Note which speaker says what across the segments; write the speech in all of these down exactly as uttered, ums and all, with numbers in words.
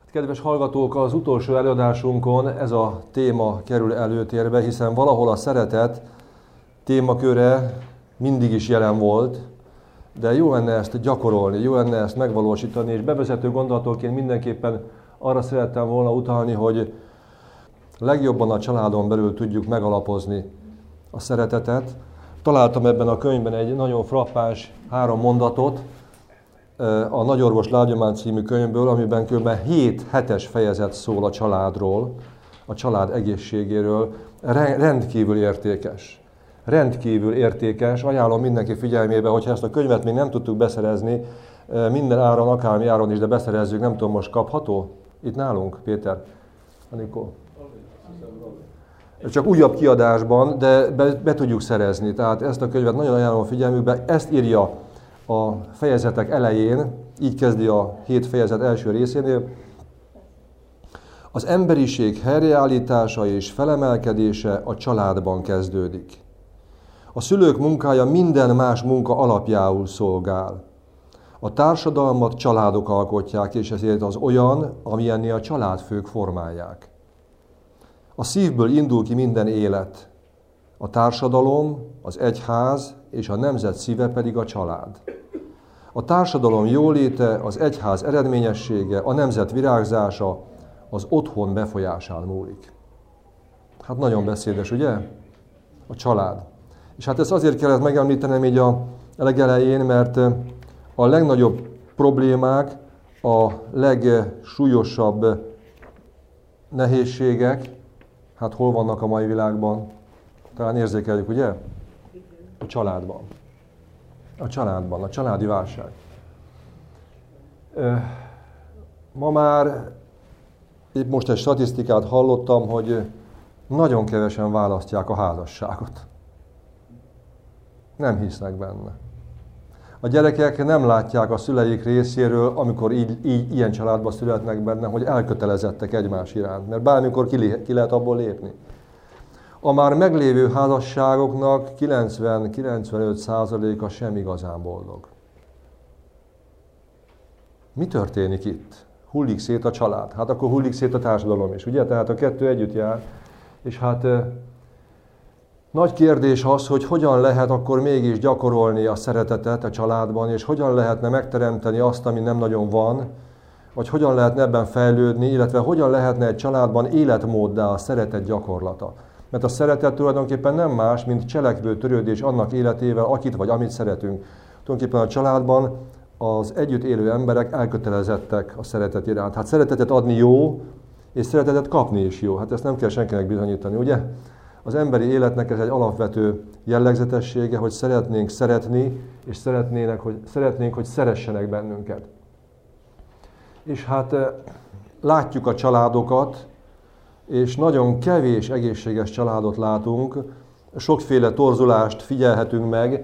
Speaker 1: Kedves hallgatók, az utolsó előadásunkon ez a téma kerül előtérbe, hiszen valahol a szeretet témaköre mindig is jelen volt, de jó lenne ezt gyakorolni, jó lenne ezt megvalósítani, és bevezető gondolatokként mindenképpen arra szerettem volna utalni, hogy legjobban a családon belül tudjuk megalapozni a szeretetet. Találtam ebben a könyvben egy nagyon frappáns három mondatot, a Nagyorvos Lábnyomán című könyvből, amiben kb. hét hetes fejezet szól a családról, a család egészségéről. Rendkívül értékes. Rendkívül értékes. Ajánlom mindenki figyelmébe, hogyha ezt a könyvet még nem tudtuk beszerezni, minden áron, akármi áron is, de beszerezzük, nem tudom, most kapható? Itt nálunk, Péter? Anikó? Csak újabb kiadásban, de be, be tudjuk szerezni. Tehát ezt a könyvet nagyon ajánlom a figyelmükbe. Ezt írja a fejezetek elején, így kezdi a hét fejezet első részénél. Az emberiség helyreállítása és felemelkedése a családban kezdődik. A szülők munkája minden más munka alapjául szolgál. A társadalmat családok alkotják, és ezért az olyan, amilyenné a családfők formálják. A szívből indul ki minden élet. A társadalom, az egyház és a nemzet szíve pedig a család. A társadalom jóléte, az egyház eredményessége, a nemzet virágzása az otthon befolyásán múlik. Hát nagyon beszédes, ugye? A család. És hát ezt azért kellett megemlítenem így a legelején, mert a legnagyobb problémák, a legsúlyosabb nehézségek, hát hol vannak a mai világban? Talán érzékeljük, ugye? A családban. A családban, a családi válság. Ma már, épp most egy statisztikát hallottam, hogy nagyon kevesen választják a házasságot. Nem hisznek benne. A gyerekek nem látják a szüleik részéről, amikor így, így ilyen családba születnek benne, hogy elkötelezettek egymás iránt, mert bármikor ki, ki lehet abból lépni. A már meglévő házasságoknak kilencven-kilencvenöt százaléka sem igazán boldog. Mi történik itt? Hullik szét a család. Hát akkor hullik szét a társadalom is, ugye? Tehát a kettő együtt jár. És hát eh, nagy kérdés az, hogy hogyan lehet akkor mégis gyakorolni a szeretetet a családban, és hogyan lehetne megteremteni azt, ami nem nagyon van, vagy hogyan lehetne ebben fejlődni, illetve hogyan lehetne egy családban életmóddá a szeretet gyakorlata. Mert a szeretet tulajdonképpen nem más, mint cselekvő törődés annak életével, akit vagy amit szeretünk. Tulajdonképpen a családban az együtt élő emberek elkötelezettek a szeretet iránt. Hát szeretetet adni jó, és szeretetet kapni is jó. Hát ezt nem kell senkinek bizonyítani, ugye? Az emberi életnek ez egy alapvető jellegzetessége, hogy szeretnénk szeretni, és szeretnének, hogy, szeretnénk, hogy szeressenek bennünket. És hát látjuk a családokat, és nagyon kevés egészséges családot látunk, sokféle torzulást figyelhetünk meg.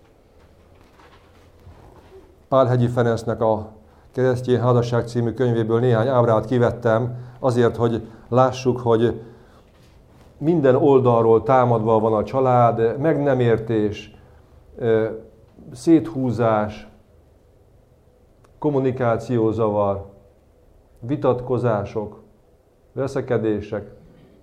Speaker 1: Pálhegyi Ferencnek a Keresztény Házasság című könyvéből néhány ábrát kivettem, azért, hogy lássuk, hogy minden oldalról támadva van a család, meg nem értés, széthúzás, kommunikációzavar, vitatkozások, veszekedések.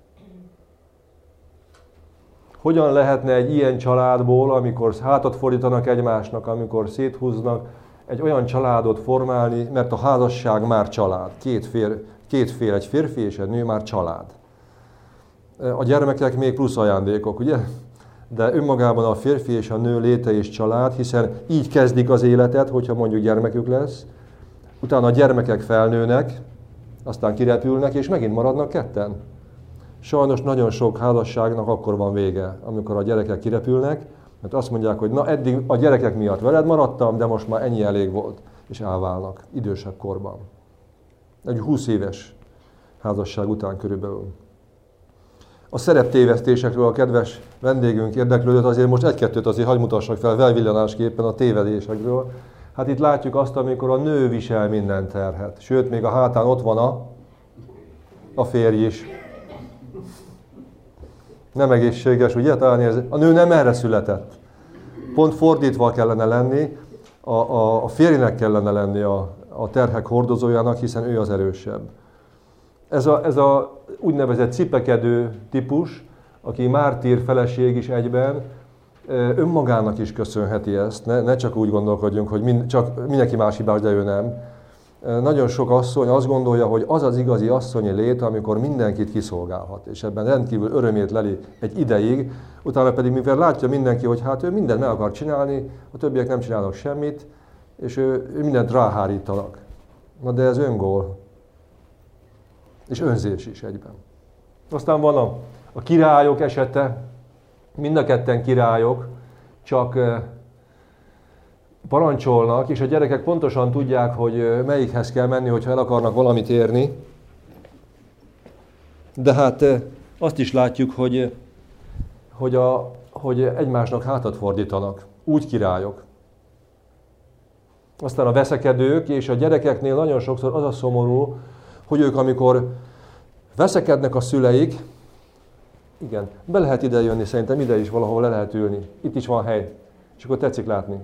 Speaker 1: Hogyan lehetne egy ilyen családból, amikor hátat fordítanak egymásnak, amikor széthúznak, egy olyan családot formálni, mert a házasság már család. Két, fér, két fél, egy férfi és egy nő már család. A gyermekek még plusz ajándékok, ugye? De önmagában a férfi és a nő léte és család, hiszen így kezdik az életet, hogyha mondjuk gyermekük lesz. Utána a gyermekek felnőnek, aztán kirepülnek, és megint maradnak ketten. Sajnos nagyon sok házasságnak akkor van vége, amikor a gyerekek kirepülnek, mert azt mondják, hogy na eddig a gyerekek miatt veled maradtam, de most már ennyi elég volt, és elválnak idősebb korban. Egy húsz éves házasság után körülbelül. A szereptévesztésekről a kedves vendégünk érdeklődött, azért most egy-kettőt azért hagy mutassak fel felvillanásképpen a tévedésekről. Hát itt látjuk azt, amikor a nő visel minden terhet. Sőt, még a hátán ott van a, a férj is. Nem egészséges, ugye? Talán a nő nem erre született. Pont fordítva kellene lenni, a, a, a férjnek kellene lenni a, a terhek hordozójának, hiszen ő az erősebb. Ez a, ez a úgynevezett cipekedő típus, aki mártír feleség is egyben, önmagának is köszönheti ezt. Ne, ne csak úgy gondolkodjunk, hogy mind, csak mindenki más hibás, de ő nem. Nagyon sok asszony azt gondolja, hogy az az igazi asszonyi lét, amikor mindenkit kiszolgálhat, és ebben rendkívül örömét leli egy ideig, utána pedig, mivel látja mindenki, hogy hát ő mindent meg akar csinálni, a többiek nem csinálnak semmit, és ő, ő mindent ráhárítanak. Na de ez öngól. És önzés is egyben. Aztán van a, a királyok esete, mind a ketten királyok, csak parancsolnak, és a gyerekek pontosan tudják, hogy melyikhez kell menni, hogyha el akarnak valamit érni. De hát azt is látjuk, hogy, hogy, a, hogy egymásnak hátat fordítanak. Úgy királyok. Aztán a veszekedők, és a gyerekeknél nagyon sokszor az a szomorú, hogy ők, amikor veszekednek a szüleik, igen, be lehet ide jönni, szerintem ide is valahol le lehet ülni. Itt is van hely. És akkor tetszik látni.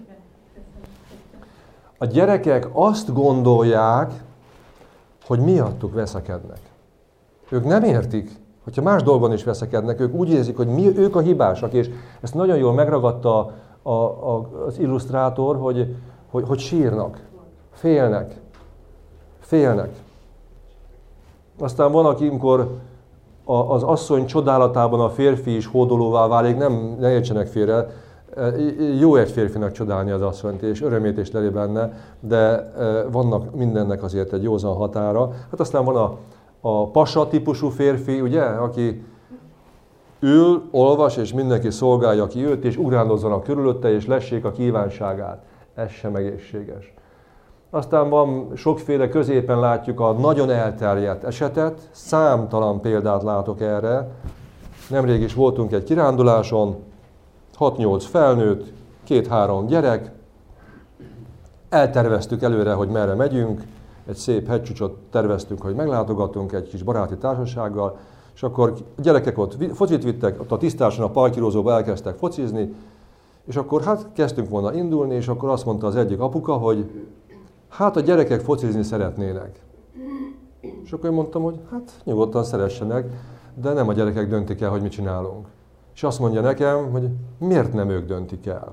Speaker 1: A gyerekek azt gondolják, hogy miattuk veszekednek. Ők nem értik, hogyha más dolgon is veszekednek, ők úgy érzik, hogy mi, ők a hibásak, és ezt nagyon jól megragadta a, a, az illusztrátor, hogy, hogy, hogy sírnak, félnek, félnek. Aztán van, aki, amikor az asszony csodálatában a férfi is hódolóvá válik, nem, ne értsenek félre, jó egy férfinak csodálni az asszonyt, és örömét is leli benne, de vannak mindennek azért egy józan határa. Hát aztán van a, a pasa típusú férfi, ugye, aki ül, olvas, és mindenki szolgálja ki őt, és ugrándozzon körülötte, és lessék a kívánságát. Ez sem egészséges. Aztán van sokféle, középen látjuk a nagyon elterjedt esetet, számtalan példát látok erre. Nemrég is voltunk egy kiránduláson, hat-nyolc felnőtt, két-három gyerek, elterveztük előre, hogy merre megyünk, egy szép hegycsúcsot terveztünk, hogy meglátogatunk egy kis baráti társasággal, és akkor a gyerekek ott focit vittek, ott a tisztáson, a parkírozóba elkezdtek focizni, és akkor hát kezdtünk volna indulni, és akkor azt mondta az egyik apuka, hogy hát a gyerekek focizni szeretnének. És akkor én mondtam, hogy hát nyugodtan szeressenek, de nem a gyerekek döntik el, hogy mit csinálunk. És azt mondja nekem, hogy miért nem ők döntik el?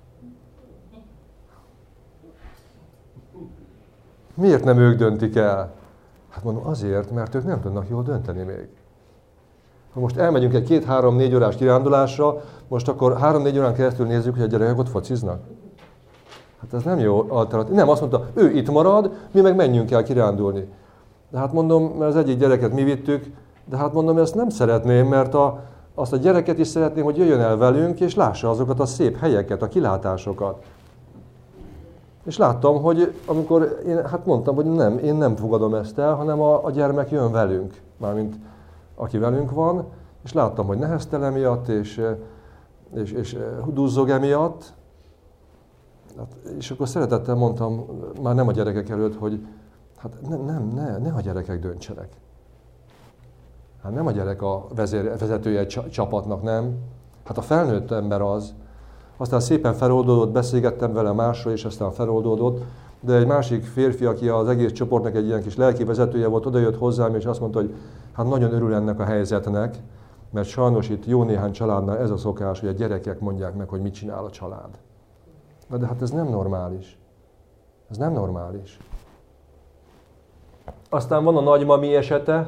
Speaker 1: Miért nem ők döntik el? Hát mondom, azért, mert ők nem tudnak jól dönteni még. Ha most elmegyünk egy két-három-négy órás kirándulásra, most akkor három-négy órán keresztül nézzük, hogy a gyerekek ott fociznak. Hát ez nem jó alternatív. Nem, azt mondta, ő itt marad, mi meg menjünk el kirándulni. De hát mondom, mert az egyik gyereket mi vittük, de hát mondom, ezt nem szeretném, mert a, azt a gyereket is szeretném, hogy jöjjön el velünk, és lássa azokat a szép helyeket, a kilátásokat. És láttam, hogy amikor én hát mondtam, hogy nem, én nem fogadom ezt el, hanem a, a gyermek jön velünk, mármint aki velünk van, és láttam, hogy neheztel emiatt, és, és, és duzzog emiatt. És akkor szeretettel mondtam, már nem a gyerekek előtt, hogy hát nem, nem, ne, ne a gyerekek döntsenek. Hát nem a gyerek a vezér, vezetője egy csapatnak, nem. Hát a felnőtt ember az. Aztán szépen feloldódott, beszélgettem vele másról, és aztán feloldódott. De egy másik férfi, aki az egész csoportnak egy ilyen kis lelki vezetője volt, odajött hozzám, és azt mondta, hogy hát nagyon örül ennek a helyzetnek, mert sajnos itt jó néhány családnál ez a szokás, hogy a gyerekek mondják meg, hogy mit csinál a család. Na de hát ez nem normális. Ez nem normális. Aztán van a nagymami esete,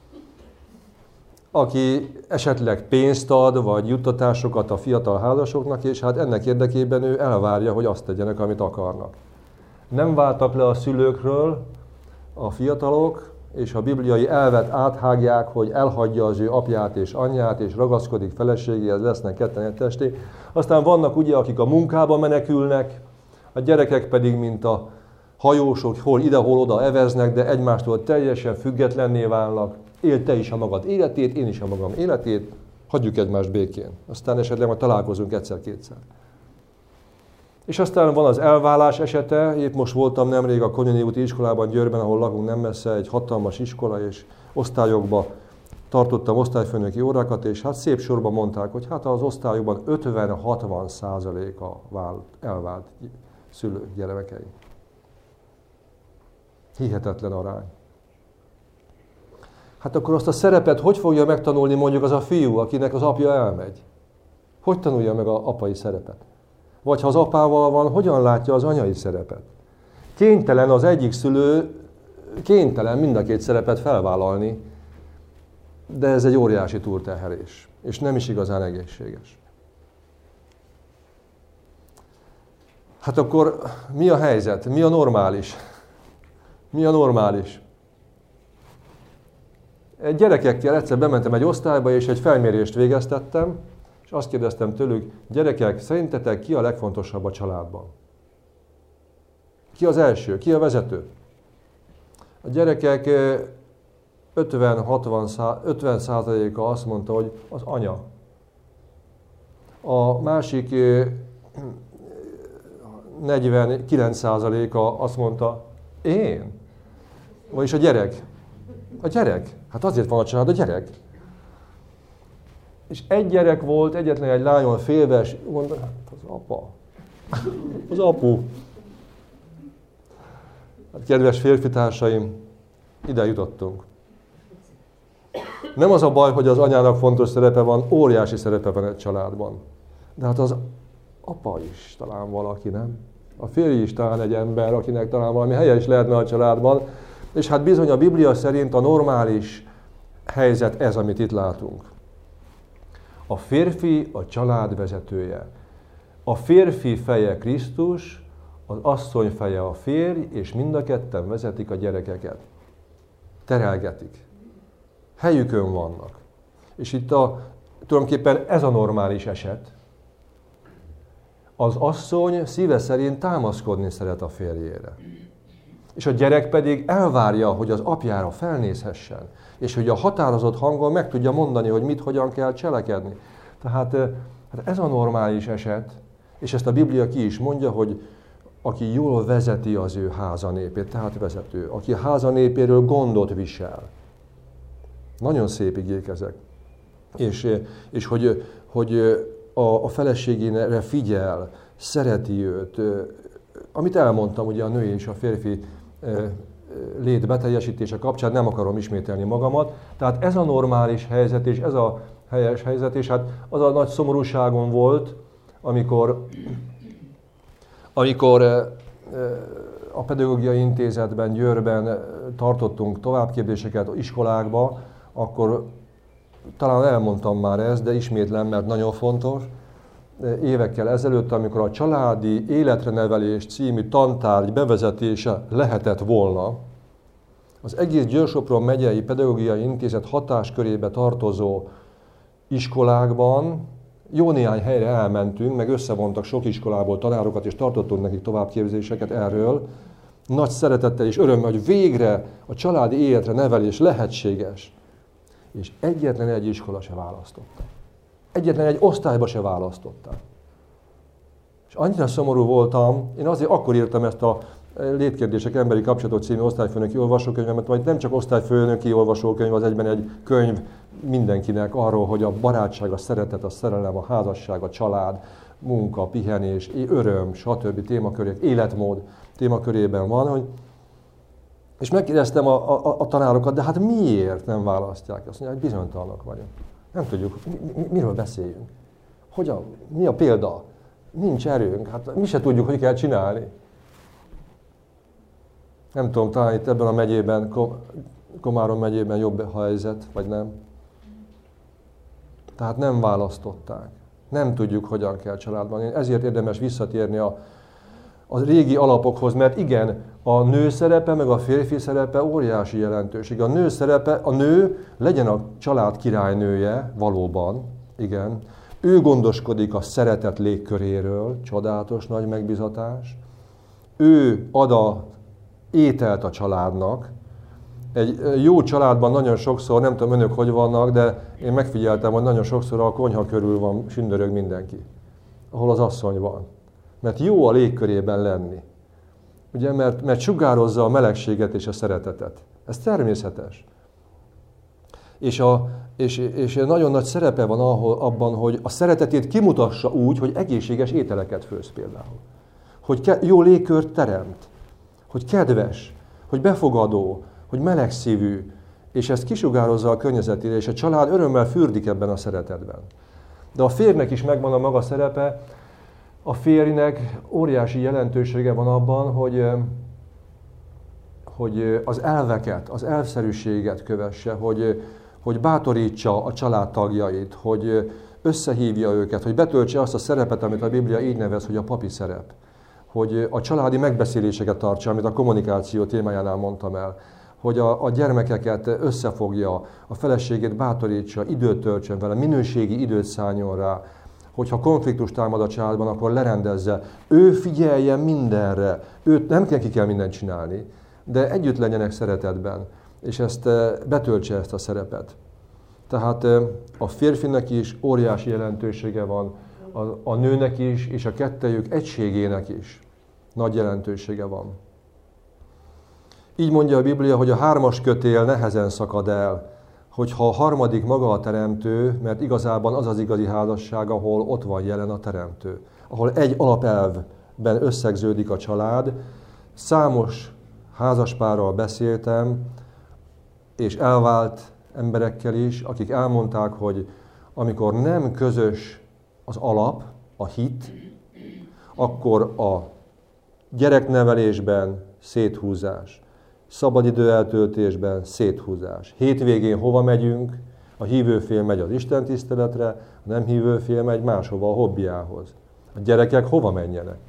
Speaker 1: aki esetleg pénzt ad, vagy juttatásokat a fiatal házasoknak, és hát ennek érdekében ő elvárja, hogy azt tegyenek, amit akarnak. Nem váltak le a szülőkről a fiatalok, és a bibliai elvet áthágják, hogy elhagyja az ő apját és anyját, és ragaszkodik feleségéhez, lesznek ketten egy testé. Aztán vannak ugye, akik a munkába menekülnek, a gyerekek pedig, mint a hajósok, hol ide, hol oda eveznek, de egymástól teljesen függetlenné válnak. Éld te is a magad életét, én is a magam életét, hagyjuk egymást békén. Aztán esetleg majd találkozunk egyszer-kétszer. És aztán van az elválás esete, épp most voltam nemrég a Konyoni úti iskolában Győrben, ahol lakunk nem messze, egy hatalmas iskola, és osztályokba tartottam osztályfőnöki órákat, és hát szép sorban mondták, hogy hát az osztályokban ötven-hatvan százaléka vált, elvált szülők gyermekei. Hihetetlen arány. Hát akkor azt a szerepet hogy fogja megtanulni mondjuk az a fiú, akinek az apja elmegy? Hogy tanulja meg az apai szerepet? Vagy ha az apával van, hogyan látja az anyai szerepet? Kénytelen az egyik szülő, kénytelen mind a két szerepet felvállalni, de ez egy óriási túlterhelés, és nem is igazán egészséges. Hát akkor mi a helyzet? Mi a normális? Mi a normális? Egy gyerekekkel egyszer bementem egy osztályba, és egy felmérést végeztettem, és azt kérdeztem tőlük, gyerekek, szerintetek ki a legfontosabb a családban? Ki az első? Ki a vezető? A gyerekek ötven százaléka azt mondta, hogy az anya. A másik negyvenkilenc százaléka azt mondta, én. Vagyis a gyerek. A gyerek. Hát azért van a család, a gyerek. És egy gyerek volt, egyetlen egy lányon félve, és mondta, hát az apa. Az apu. Hát, kedves férfitársaim, ide jutottunk. Nem az a baj, hogy az anyának fontos szerepe van, óriási szerepe van egy családban. De hát az apa is talán valaki, nem? A férj is talán egy ember, akinek talán valami helye is lehetne a családban. És hát bizony a Biblia szerint a normális helyzet ez, amit itt látunk. A férfi a család vezetője. A férfi feje Krisztus, az asszony feje a férj, és mind a ketten vezetik a gyerekeket. Terelgetik. Helyükön vannak. És itt a, tulajdonképpen ez a normális eset. Az asszony szíve szerint támaszkodni szeret a férjére. És a gyerek pedig elvárja, hogy az apjára felnézhessen, és hogy a határozott hangon meg tudja mondani, hogy mit, hogyan kell cselekedni. Tehát hát ez a normális eset, és ezt a Biblia ki is mondja, hogy aki jól vezeti az ő házanépét, tehát vezető, aki a házanépéről gondot visel. Nagyon szép igék ezek. És, és hogy, hogy a, a feleségére figyel, szereti őt, amit elmondtam ugye a női és a férfi lét beteljesítése kapcsán, nem akarom ismételni magamat. Tehát ez a normális helyzet, és ez a helyes helyzet, és hát az a nagy szomorúságom volt, amikor, amikor a Pedagógiai Intézetben, Győrben tartottunk továbbképzéseket iskolákba, akkor talán elmondtam már ezt, de ismétlem, mert nagyon fontos. Évekkel ezelőtt, amikor a Családi Életre Nevelés című tantárgy bevezetése lehetett volna, az egész Győr-Sopron megyei Pedagógiai Intézet hatáskörébe tartozó iskolákban jó néhány helyre elmentünk, meg összevontak sok iskolából tanárokat, és tartottunk nekik továbbképzéseket erről. Nagy szeretettel és örömmel, hogy végre a családi életre nevelés lehetséges. És egyetlen egy iskola se választotta. Egyetlen egy osztályba se választották. És annyira szomorú voltam, én azért akkor írtam ezt a Létkérdések emberi kapcsolatok című osztályfőnöki olvasókönyvemet, majd nem csak osztályfőnöki olvasókönyv, az egyben egy könyv mindenkinek arról, hogy a barátság, a szeretet, a szerelem, a házasság, a család, munka, pihenés, öröm, stb. Témakörök, életmód témakörében van, hogy és megkérdeztem a, a, a tanárokat, de hát miért nem választják? Azt mondják, hogy bizonytalanok vagyok. Nem tudjuk, mi, mi, miről beszéljünk. Hogyan, mi a példa? Nincs erőnk, hát mi se tudjuk, hogy kell csinálni. Nem tudom, talán itt ebben a megyében, Komárom megyében jobb a helyzet, vagy nem. Tehát nem választották. Nem tudjuk, hogyan kell családban. Ezért érdemes visszatérni a, a régi alapokhoz, mert igen, a nő szerepe, meg a férfi szerepe óriási jelentőség. A nő szerepe, a nő legyen a család királynője, valóban, igen. Ő gondoskodik a szeretet légköréről, csodálatos nagy megbizatás. Ő ad a ételt a családnak. Egy jó családban nagyon sokszor, nem tudom önök hogy vannak, de én megfigyeltem, hogy nagyon sokszor a konyha körül van, sündörög mindenki, ahol az asszony van. Mert jó a légkörében lenni. Ugye, mert, mert sugározza a melegséget és a szeretetet. Ez természetes. És, a, és, és nagyon nagy szerepe van ahol, abban, hogy a szeretetét kimutassa úgy, hogy egészséges ételeket főz például. Hogy ke, jó légkört teremt. Hogy kedves, hogy befogadó, hogy melegszívű, és ezt kisugározza a környezetére, és a család örömmel fürdik ebben a szeretetben. De a férjnek is megvan a maga szerepe, a férjnek óriási jelentősége van abban, hogy, hogy az elveket, az elvszerűséget kövesse, hogy, hogy bátorítsa a családtagjait, hogy összehívja őket, hogy betöltse azt a szerepet, amit a Biblia így nevez, hogy a papi szerep. Hogy a családi megbeszéléseket tartsa, amit a kommunikáció témájánál mondtam el. Hogy a, a gyermekeket összefogja, a feleségét bátorítsa, időt töltsön vele, minőségi időt szálljon rá. Hogyha konfliktus támad a családban, akkor lerendezze. Ő figyeljen mindenre. Őt nem neki kell mindent csinálni, de együtt legyenek szeretetben, és ezt betöltse ezt a szerepet. Tehát a férfinek is óriási jelentősége van, a, a nőnek is, és a kettejük egységének is nagy jelentősége van. Így mondja a Biblia, hogy a hármas kötél nehezen szakad el, hogyha a harmadik maga a teremtő, mert igazában az az igazi házasság, ahol ott van jelen a teremtő. Ahol egy alapelvben összegződik a család. Számos házaspárral beszéltem, és elvált emberekkel is, akik elmondták, hogy amikor nem közös az alap, a hit, akkor a gyereknevelésben széthúzás, szabadidő eltöltésben széthúzás. Hétvégén hova megyünk? A hívőfél megy az istentiszteletre, a nem hívőfél megy máshova a hobbiához. A gyerekek hova menjenek?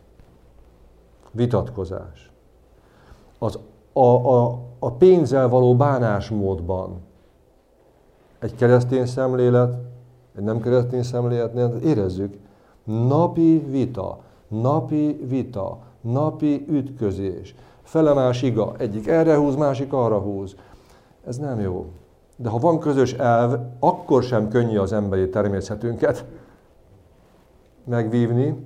Speaker 1: Vitatkozás. Az, a, a, a pénzzel való bánásmódban egy keresztény szemlélet, egy nem keresztény szemléletnél érezzük, napi vita, napi vita, napi ütközés, felemás iga, egyik erre húz, másik arra húz. Ez nem jó. De ha van közös elv, akkor sem könnyű az emberi természetünket megvívni,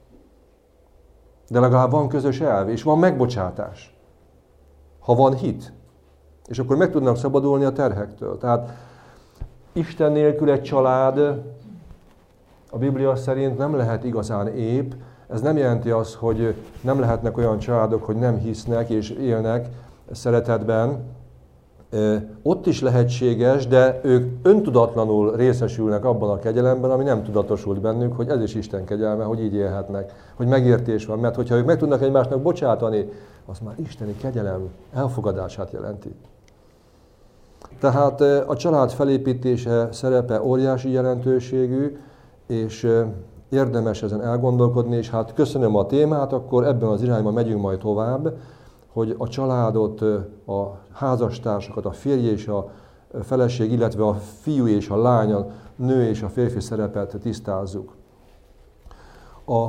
Speaker 1: de legalább van közös elv, és van megbocsátás. Ha van hit, és akkor meg tudnak szabadulni a terhektől. Tehát Isten nélkül egy család a Biblia szerint nem lehet igazán ép. Ez nem jelenti azt, hogy nem lehetnek olyan családok, hogy nem hisznek és élnek szeretetben. Ott is lehetséges, de ők öntudatlanul részesülnek abban a kegyelemben, ami nem tudatosult bennük, hogy ez is Isten kegyelme, hogy így élhetnek, hogy megértés van. Mert hogyha ők meg tudnak egymásnak bocsátani, az már isteni kegyelem elfogadását jelenti. Tehát a család felépítése szerepe óriási jelentőségű, és érdemes ezen elgondolkodni, és hát köszönöm a témát, akkor ebben az irányban megyünk majd tovább, hogy a családot, a házastársakat, a férj és a feleség, illetve a fiú és a lány, a nő és a férfi szerepet tisztázzuk. A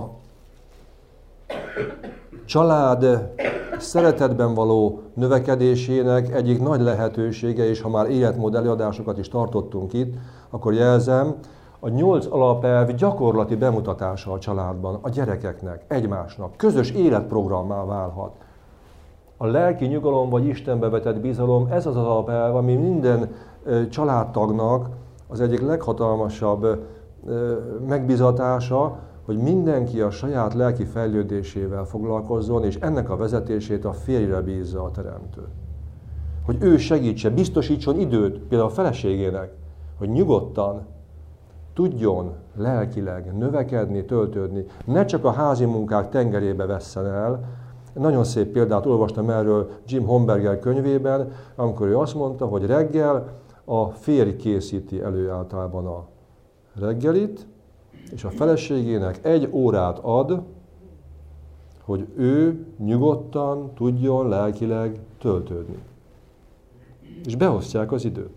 Speaker 1: család szeretetben való növekedésének egyik nagy lehetősége, és ha már életmód előadásokat is tartottunk itt, akkor jelzem, a nyolc alapelv gyakorlati bemutatása a családban, a gyerekeknek, egymásnak, közös életprogrammá válhat. A lelki nyugalom vagy Istenbe vetett bizalom, ez az az alapelv, ami minden családtagnak az egyik leghatalmasabb megbizatása, hogy mindenki a saját lelki fejlődésével foglalkozzon, és ennek a vezetését a férjre bízza a teremtő. Hogy ő segítse, biztosítson időt például a feleségének, hogy nyugodtan tudjon lelkileg növekedni, töltődni, ne csak a házi munkák tengerébe vesszen el. Nagyon szép példát olvastam erről Jim Homberger könyvében, amikor ő azt mondta, hogy reggel a férj készíti elő általában a reggelit, és a feleségének egy órát ad, hogy ő nyugodtan tudjon lelkileg töltődni. És beosztják az időt.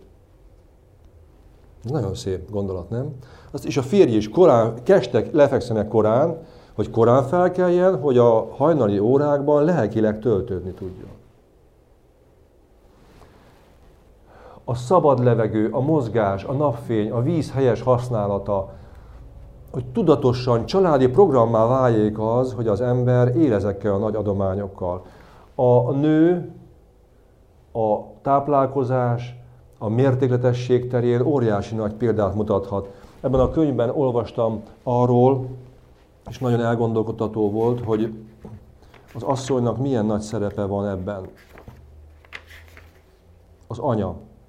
Speaker 1: Ez nagyon szép gondolat, nem? Azt is a férj is korán, kestek lefekszenek korán, hogy korán felkeljen, hogy a hajnali órákban lelkileg töltődni tudjon. A szabad levegő, a mozgás, a napfény, a víz helyes használata, hogy tudatosan családi programmá váljék az, hogy az ember él ezekkel a nagy adományokkal. A nő, a táplálkozás, a mértékletesség terén óriási nagy példát mutathat. Ebben a könyvben olvastam arról, és nagyon elgondolkodtató volt, hogy az asszonynak milyen nagy szerepe van ebben. Az anya.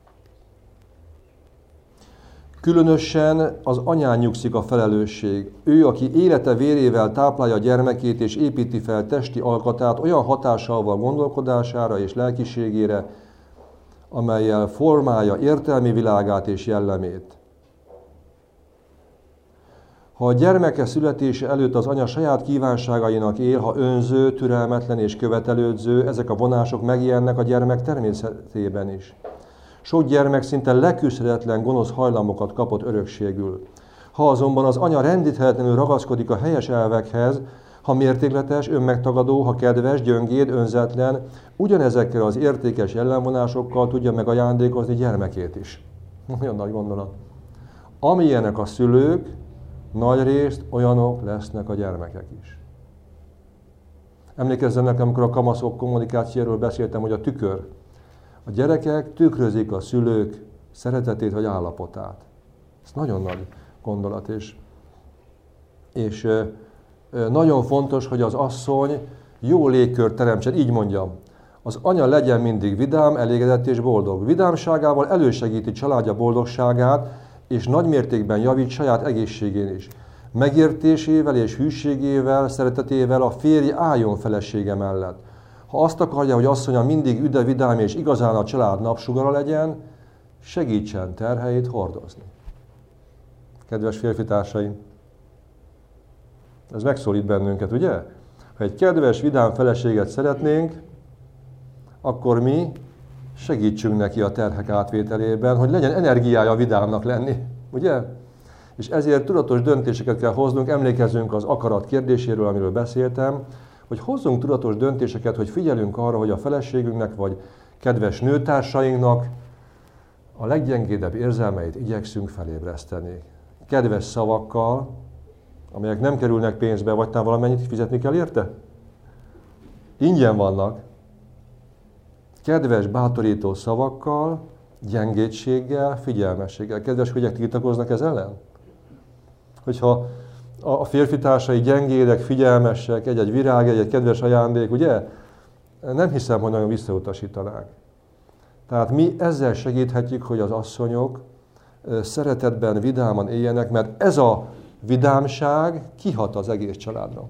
Speaker 1: Különösen az anyán nyugszik a felelősség. Ő, aki élete vérével táplálja a gyermekét és építi fel testi alkatát, olyan hatással van gondolkodására és lelkiségére, amellyel formálja értelmi világát és jellemét. Ha a gyermeke születése előtt az anya saját kívánságainak él, ha önző, türelmetlen és követelődző, ezek a vonások megjelennek a gyermek természetében is. Sok gyermek szinte leküzdhetetlen gonosz hajlamokat kapott örökségül. Ha azonban az anya rendíthetetlenül ragaszkodik a helyes elvekhez, ha mértékletes, önmegtagadó, ha kedves, gyöngéd, önzetlen, ugyanezekkel az értékes jellemvonásokkal tudja megajándékozni gyermekét is. Nagyon nagy gondolat. Amilyenek a szülők, nagy részt olyanok lesznek a gyermekek is. Emlékezzenek, amikor a kamaszok kommunikációról beszéltem, hogy a tükör. A gyerekek tükrözik a szülők szeretetét vagy állapotát. Ez nagyon nagy gondolat, és, és nagyon fontos, hogy az asszony jó légkört teremtsen, így mondjam. Az anya legyen mindig vidám, elégedett és boldog. Vidámságával elősegíti családja boldogságát, és nagymértékben javít saját egészségén is. Megértésével és hűségével, szeretetével a férj álljon felesége mellett. Ha azt akarja, hogy asszonya mindig üde, vidám és igazán a család napsugara legyen, segítsen terheit hordozni. Kedves férfitársaim, ez megszólít bennünket, ugye? Ha egy kedves, vidám feleséget szeretnénk, akkor mi segítsünk neki a terhek átvételében, hogy legyen energiája vidámnak lenni, ugye? És ezért tudatos döntéseket kell hoznunk, emlékezzünk az akarat kérdéséről, amiről beszéltem, hogy hozzunk tudatos döntéseket, hogy figyelünk arra, hogy a feleségünknek vagy kedves nőtársainknak a leggyengédebb érzelmeit igyekszünk felébreszteni. Kedves szavakkal, amelyek nem kerülnek pénzbe, vagy talán valamennyit fizetni kell érte? Ingyen vannak. Kedves, bátorító szavakkal, gyengétséggel, figyelmességgel. Kedves hölgyek, tiltakoznak ez ellen? Hogyha a férfitársai gyengédek, figyelmesek, egy-egy virág, egy-egy kedves ajándék, ugye? Nem hiszem, hogy nagyon visszautasítanák. Tehát mi ezzel segíthetjük, hogy az asszonyok szeretetben, vidáman éljenek, mert ez a vidámság kihat az egész családra.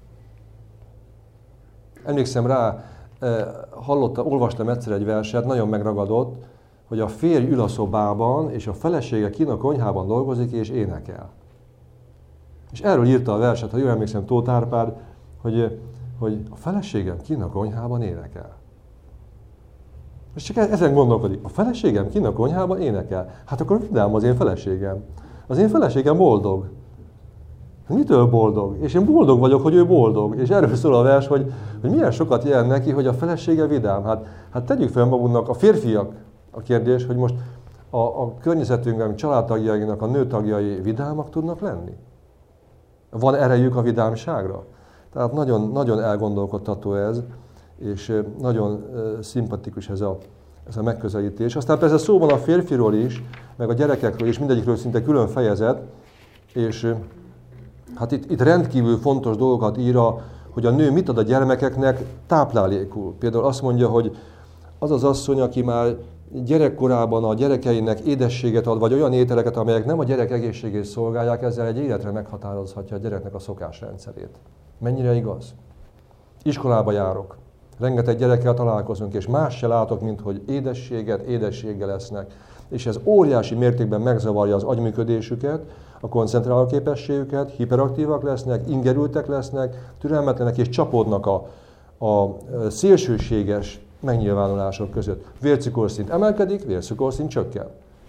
Speaker 1: Emlékszem rá, hallottam, olvastam egyszer egy verset, nagyon megragadott, hogy a férj ül a szobában, és a felesége kint a konyhában dolgozik, és énekel. És erről írta a verset, ha jól emlékszem, Tóth Árpád, hogy, hogy a feleségem kint a konyhában énekel. És csak ezen gondolkodik. A feleségem kint a konyhában énekel. Hát akkor vidám az én feleségem. Az én feleségem boldog. Mitől boldog? És én boldog vagyok, hogy ő boldog. És erről szól a vers, hogy, hogy milyen sokat jelent neki, hogy a felesége vidám. Hát, hát tegyük fel magunknak, a férfiak a kérdés, hogy most a, a környezetünkben, a családtagjainknak a nőtagjai vidámak tudnak lenni? Van erejük a vidámságra? Tehát nagyon, nagyon elgondolkodtató ez, és nagyon szimpatikus ez a, ez a megközelítés. Aztán persze szó van a férfiról is, meg a gyerekekről is, mindegyikről szinte külön fejezet, és hát itt, itt rendkívül fontos dolgokat ír, hogy a nő mit ad a gyermekeknek táplálékul. Például azt mondja, hogy az az asszony, aki már gyerekkorában a gyerekeinek édességet ad, vagy olyan ételeket, amelyek nem a gyerek egészségét szolgálják, ezzel egy életre meghatározhatja a gyereknek a szokásrendszerét. Mennyire igaz? Iskolába járok. Rengeteg gyerekkel találkozunk, és más se látok, mint hogy édességet, édességgel lesznek. És ez óriási mértékben megzavarja az agyműködésüket, a koncentráló képességüket, hiperaktívak lesznek, ingerültek lesznek, türelmetlenek és csapódnak a, a szélsőséges megnyilvánulások között. Vércukorszint emelkedik, vércukorszint csökken.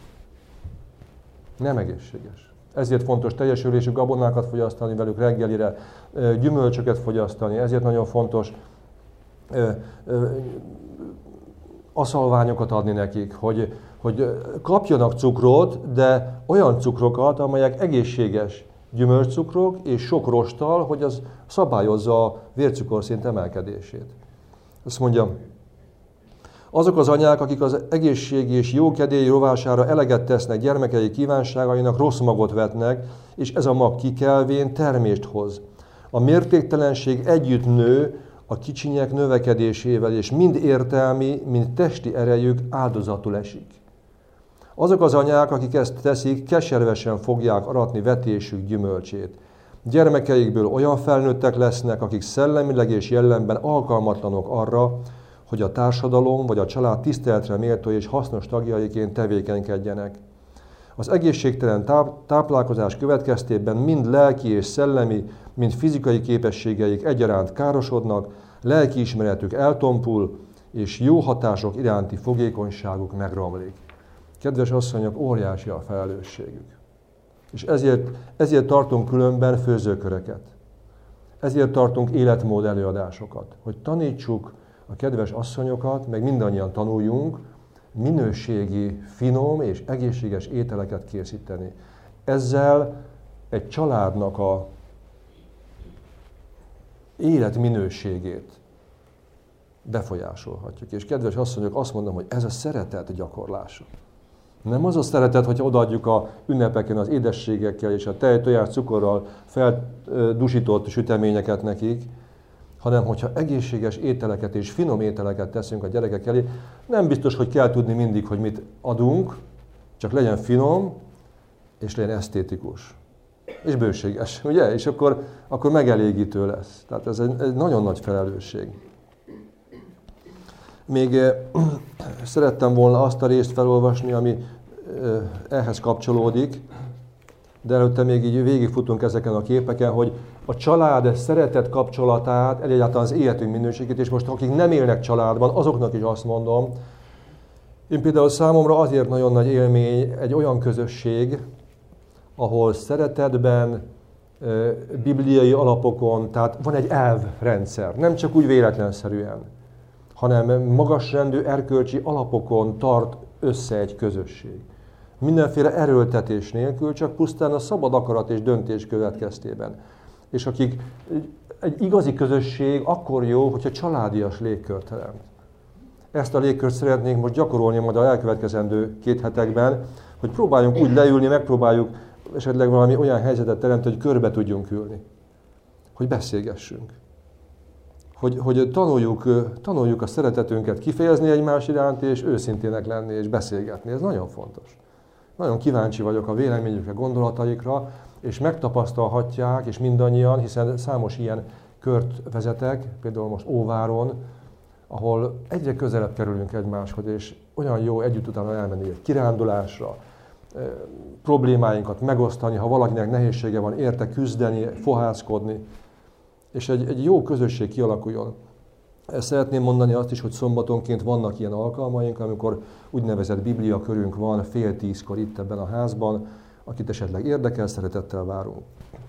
Speaker 1: Nem egészséges. Ezért fontos teljesülésű gabonákat fogyasztani velük reggelire, gyümölcsöket fogyasztani, ezért nagyon fontos aszalványokat adni nekik, hogy, hogy kapjanak cukrot, de olyan cukrokat, amelyek egészséges gyümölcscukrok és sok rosttal, hogy az szabályozza a vércukorszint emelkedését. Azt mondja, azok az anyák, akik az egészségi és jó kedély rovására eleget tesznek gyermekei kívánságainak, rossz magot vetnek, és ez a mag kikelvén termést hoz. A mértéktelenség együtt nő a kicsinyek növekedésével, és mind értelmi, mind testi erejük áldozatul esik. Azok az anyák, akik ezt teszik, keservesen fogják aratni vetésük gyümölcsét. Gyermekeikből olyan felnőttek lesznek, akik szellemileg és jellemben alkalmatlanok arra, hogy a társadalom vagy a család tiszteletre méltó és hasznos tagjaiként tevékenykedjenek. Az egészségtelen táplálkozás következtében mind lelki és szellemi, mind fizikai képességeik egyaránt károsodnak, lelkiismeretük eltompul, és jó hatások iránti fogékonyságuk megromlik. Kedves asszonyok, óriási a felelősségük. És ezért, ezért tartunk különben főzőköreket. Ezért tartunk életmód előadásokat, hogy tanítsuk a kedves asszonyokat, meg mindannyian tanuljunk, minőségi, finom és egészséges ételeket készíteni. Ezzel egy családnak a életminőségét befolyásolhatjuk. És kedves asszonyok, azt mondom, hogy ez a szeretet gyakorlása. Nem az a szeretet, hogyha odaadjuk a ünnepeken az édességekkel és a tej, tojás, cukorral feldusított süteményeket nekik, hanem hogyha egészséges ételeket és finom ételeket teszünk a gyerekek elé, nem biztos, hogy kell tudni mindig, hogy mit adunk, csak legyen finom, és legyen esztétikus. És bőséges, ugye? És akkor, akkor megelégítő lesz. Tehát ez egy, egy nagyon nagy felelősség. Még eh, szerettem volna azt a részt felolvasni, ami eh, ehhez kapcsolódik, de előtte még így végigfutunk ezeken a képeken, hogy a család szeretet kapcsolatát, egyáltalán az életünk minőségét, és most akik nem élnek családban, azoknak is azt mondom, én például számomra azért nagyon nagy élmény egy olyan közösség, ahol szeretetben, bibliai alapokon, tehát van egy elvrendszer, nem csak úgy véletlenszerűen, hanem magasrendű erkölcsi alapokon tart össze egy közösség. Mindenféle erőltetés nélkül, csak pusztán a szabad akarat és döntés következtében. És akik egy igazi közösség akkor jó, hogyha családias légkört teremt. Ezt a légkört szeretnénk most gyakorolni majd a elkövetkezendő két hetekben, hogy próbáljunk úgy leülni, megpróbáljuk esetleg valami olyan helyzetet teremteni, hogy körbe tudjunk ülni. Hogy beszélgessünk. Hogy, hogy tanuljuk, tanuljuk a szeretetünket kifejezni egymás iránt, és őszintének lenni, és beszélgetni. Ez nagyon fontos. Nagyon kíváncsi vagyok a véleményükre, gondolataikra, és megtapasztalhatják, és mindannyian, hiszen számos ilyen kört vezetek, például most Óváron, ahol egyre közelebb kerülünk egymáshoz, és olyan jó együtt utána elmenni egy kirándulásra, problémáinkat megosztani, ha valakinek nehézsége van, érte küzdeni, fohászkodni, és egy, egy jó közösség kialakuljon. Ezt szeretném mondani azt is, hogy szombatonként vannak ilyen alkalmaink, amikor úgynevezett Biblia körünk van fél tízkor itt ebben a házban, akit esetleg érdekel, szeretettel várunk.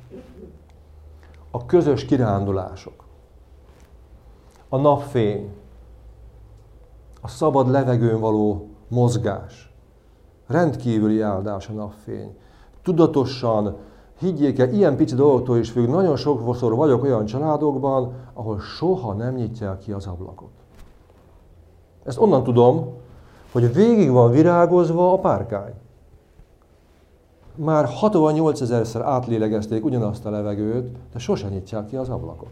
Speaker 1: A közös kirándulások, a napfény, a szabad levegőn való mozgás, rendkívüli áldás a napfény. Tudatosan, higgyék el, ilyen pici dolgoktól is függ, nagyon sokszor vagyok olyan családokban, ahol soha nem nyitják ki az ablakot. Ezt onnan tudom, hogy végig van virágozva a párkány. Már hatvannyolcezerszer átlélegezték ugyanazt a levegőt, de sosem nyitják ki az ablakot.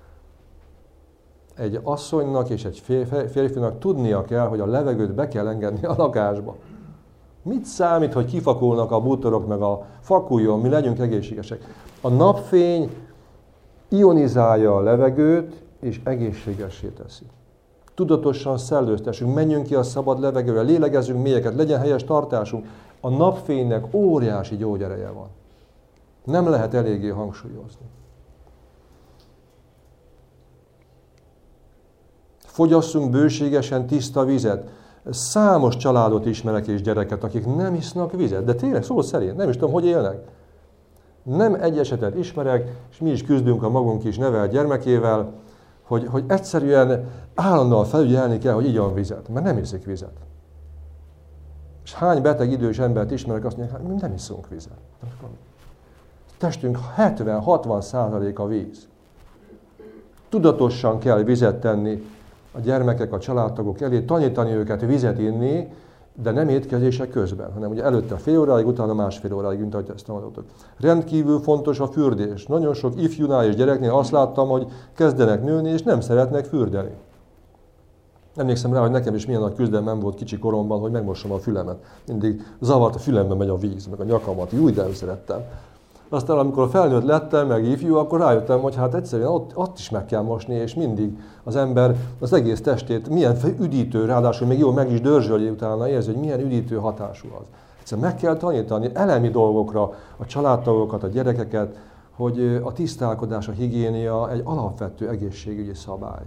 Speaker 1: Egy asszonynak és egy férfinak tudnia kell, hogy a levegőt be kell engedni a lakásba. Mit számít, hogy kifakulnak a bútorok, meg a fakuljon, mi legyünk egészségesek? A napfény ionizálja a levegőt, és egészségessé teszi. Tudatosan szellőztessünk, menjünk ki a szabad levegőre, lélegezzünk mélyeket, legyen helyes tartásunk. A napfénynek óriási gyógyereje van. Nem lehet eléggé hangsúlyozni. Fogyasszunk bőségesen tiszta vizet. Számos családot ismerek és gyereket, akik nem isznak vizet, de tényleg szó szerint, nem is tudom, hogy élnek. Nem egy esetet ismerek, és mi is küzdünk a magunk is nevelt gyermekével, hogy, hogy egyszerűen állandóan felügyelni kell, hogy igyon vizet, mert nem iszik vizet. És hány beteg idős embert ismerek, azt mondják, hogy nem iszunk vizet. A testünk hetven-hatvan százaléka víz. Tudatosan kell vizet tenni a gyermekek, a családtagok elé, tanítani őket vizet inni, de nem étkezések közben, hanem ugye előtte fél óráig, utána másfél óráig, mint ahogy ezt tanultuk. Rendkívül fontos a fürdés. Nagyon sok ifjúnál és gyereknél azt láttam, hogy kezdenek nőni, és nem szeretnek fürdeni. Emlékszem rá, hogy nekem is milyen nagy küzdelmem volt kicsi koromban, hogy megmossam a fülemet. Mindig zavart, a fülembe megy a víz, meg a nyakamat. Júj, de nem szerettem. Aztán amikor felnőtt lettem, meg ifjú, akkor rájöttem, hogy hát egyszerűen ott, ott is meg kell mosni, és mindig az ember az egész testét milyen üdítő, ráadásul még jól meg is dörzsölje utána, érzi, hogy milyen üdítő hatású az. Egyszerűen meg kell tanítani elemi dolgokra a családtagokat, a gyerekeket, hogy a tisztálkodás, a higiénia egy alapvető egészségügyi szabály.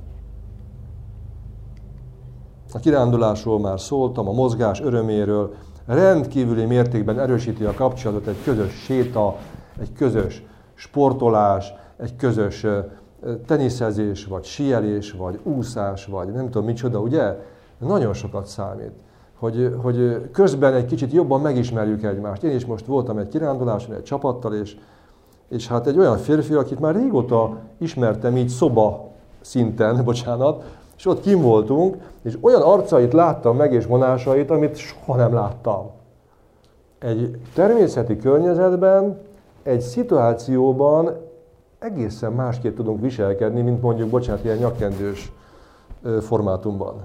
Speaker 1: A kirándulásról már szóltam, a mozgás öröméről, rendkívüli mértékben erősíti a kapcsolatot egy közös séta, egy közös sportolás, egy közös teniszezés, vagy síelés, vagy úszás, vagy nem tudom micsoda, ugye? Nagyon sokat számít, hogy, hogy közben egy kicsit jobban megismerjük egymást. Én is most voltam egy kiránduláson, egy csapattal, és, és hát egy olyan férfi, akit már régóta ismertem így szoba szinten, bocsánat, és ott kim voltunk, és olyan arcait láttam meg, és vonásait, amit soha nem láttam. Egy természeti környezetben, egy szituációban egészen másképp tudunk viselkedni, mint mondjuk, bocsánat, ilyen nyakkendős formátumban.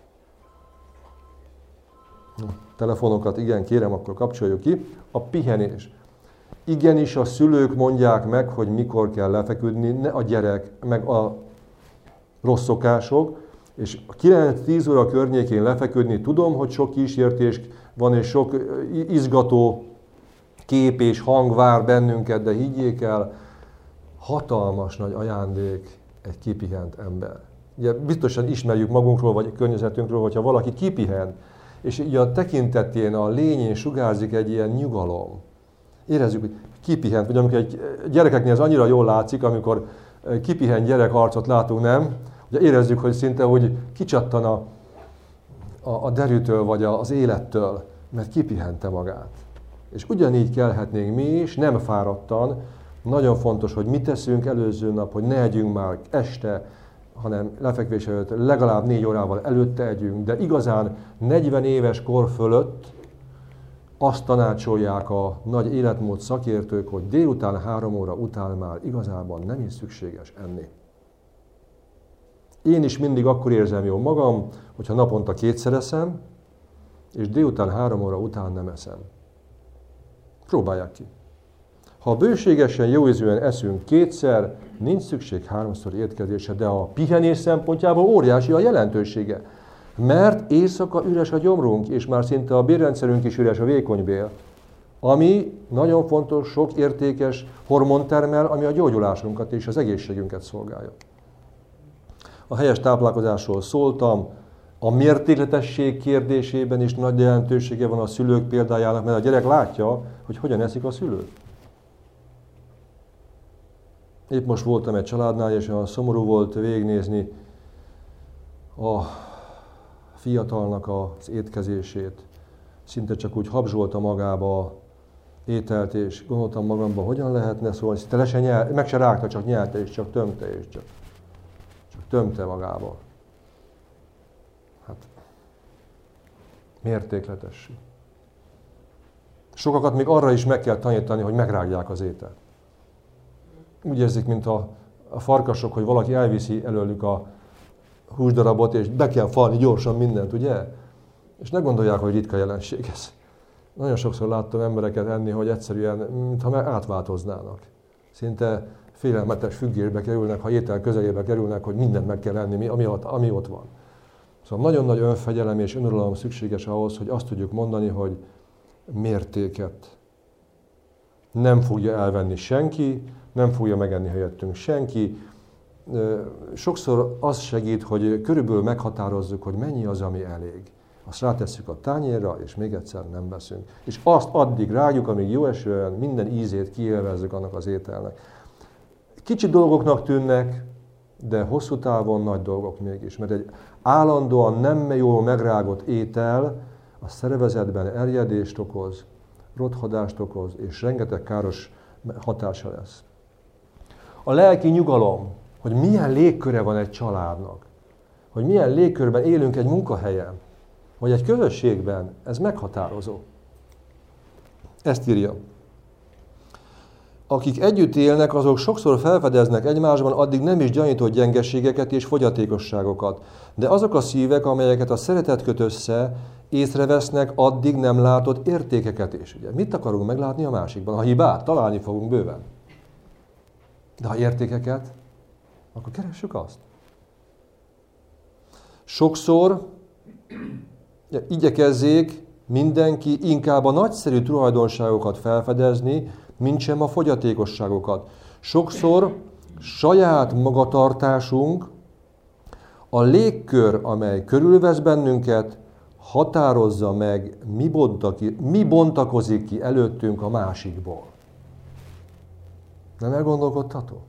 Speaker 1: Telefonokat, igen, kérem, akkor kapcsoljuk ki. A pihenés. Igenis a szülők mondják meg, hogy mikor kell lefeküdni, ne a gyerek, meg a rossz szokások, és a kilenc-tíz óra környékén lefeküdni, tudom, hogy sok kísértés van, és sok izgató kép és hang vár bennünket, de higgyék el, hatalmas nagy ajándék egy kipihent ember. Ugye biztosan ismerjük magunkról, vagy a környezetünkről, hogyha valaki kipihen, és így a tekintetén, a lényén sugárzik egy ilyen nyugalom. Érezzük, hogy kipihent, vagy amikor egy gyerekeknél ez annyira jól látszik, amikor kipihent gyerek arcot látunk, nem? Ugye érezzük, hogy szinte hogy kicsattan a, a, a derűtől, vagy az élettől, mert kipihente magát. És ugyanígy kelhetnénk mi is, nem fáradtan. Nagyon fontos, hogy mit teszünk előző nap, hogy ne együnk már este, hanem lefekvés előtt legalább négy órával előtte együnk, de igazán negyven éves kor fölött azt tanácsolják a nagy életmód szakértők, hogy délután három óra után már igazában nem is szükséges enni. Én is mindig akkor érzem jól magam, hogyha naponta kétszer eszem, és délután három óra után nem eszem. Próbálják ki. Ha bőségesen, jóízűen eszünk kétszer, nincs szükség háromszor étkezésre, de a pihenés szempontjából óriási a jelentősége. Mert éjszaka üres a gyomrunk, és már szinte a bélrendszerünk is üres, a vékonybél, ami nagyon fontos, sok értékes hormon termel, ami a gyógyulásunkat és az egészségünket szolgálja. A helyes táplálkozásról szóltam, a mértékletesség kérdésében is nagy jelentősége van a szülők példájának, mert a gyerek látja, hogy hogyan eszik a szülő. Épp most voltam egy családnál, és olyan szomorú volt végignézni a fiatalnak az étkezését. Szinte csak úgy habzsolta magába ételt, és gondoltam magamban, hogyan lehetne szólni. Szinte le se nyel, meg se rágta, csak nyelte, és csak tömte, és csak, csak tömte magába. Hát, mértékletesség. Sokakat még arra is meg kell tanítani, hogy megrágják az ételt. Úgy érzik, mint a, a farkasok, hogy valaki elviszi előlük a húsdarabot, és be kell falni gyorsan mindent, ugye? És ne gondolják, hogy ritka jelenség ez. Nagyon sokszor láttam embereket enni, hogy egyszerűen, mintha átváltoznának. Szinte félelmetes függésbe kerülnek, ha étel közelébe kerülnek, hogy mindent meg kell enni, ami ott, ami ott van. Szóval nagyon nagy önfegyelem és önuralom szükséges ahhoz, hogy azt tudjuk mondani, hogy mértéket nem fogja elvenni senki, nem fogja megenni helyettünk senki. Sokszor az segít, hogy körülbelül meghatározzuk, hogy mennyi az, ami elég. Azt rátesszük a tányérra, és még egyszer nem veszünk. És azt addig rágjuk, amíg jó esően minden ízét kiélvezzük annak az ételnek. Kicsi dolgoknak tűnnek, de hosszú távon nagy dolgok mégis. Mert egy állandóan nem jól megrágott étel a szervezetben erjedést okoz, rothadást okoz, és rengeteg káros hatása lesz. A lelki nyugalom, hogy milyen légköre van egy családnak, hogy milyen légkörben élünk egy munkahelyen, vagy egy közösségben, ez meghatározó. Ezt írja. akik együtt élnek, azok sokszor felfedeznek egymásban addig nem is gyanított gyengeségeket és fogyatékosságokat. De azok a szívek, amelyeket a szeretet köt össze, észrevesznek addig nem látott értékeket is. Ugye, mit akarunk meglátni a másikban? A hibát találni fogunk bőven. De ha értékeket, akkor keressük azt. Sokszor igyekezzék mindenki inkább a nagyszerű tulajdonságokat felfedezni, mint sem a fogyatékosságokat. Sokszor saját magatartásunk, a légkör, amely körülvesz bennünket, határozza meg, mi, bontaki, mi bontakozik ki előttünk a másikból. Nem elgondolkodható?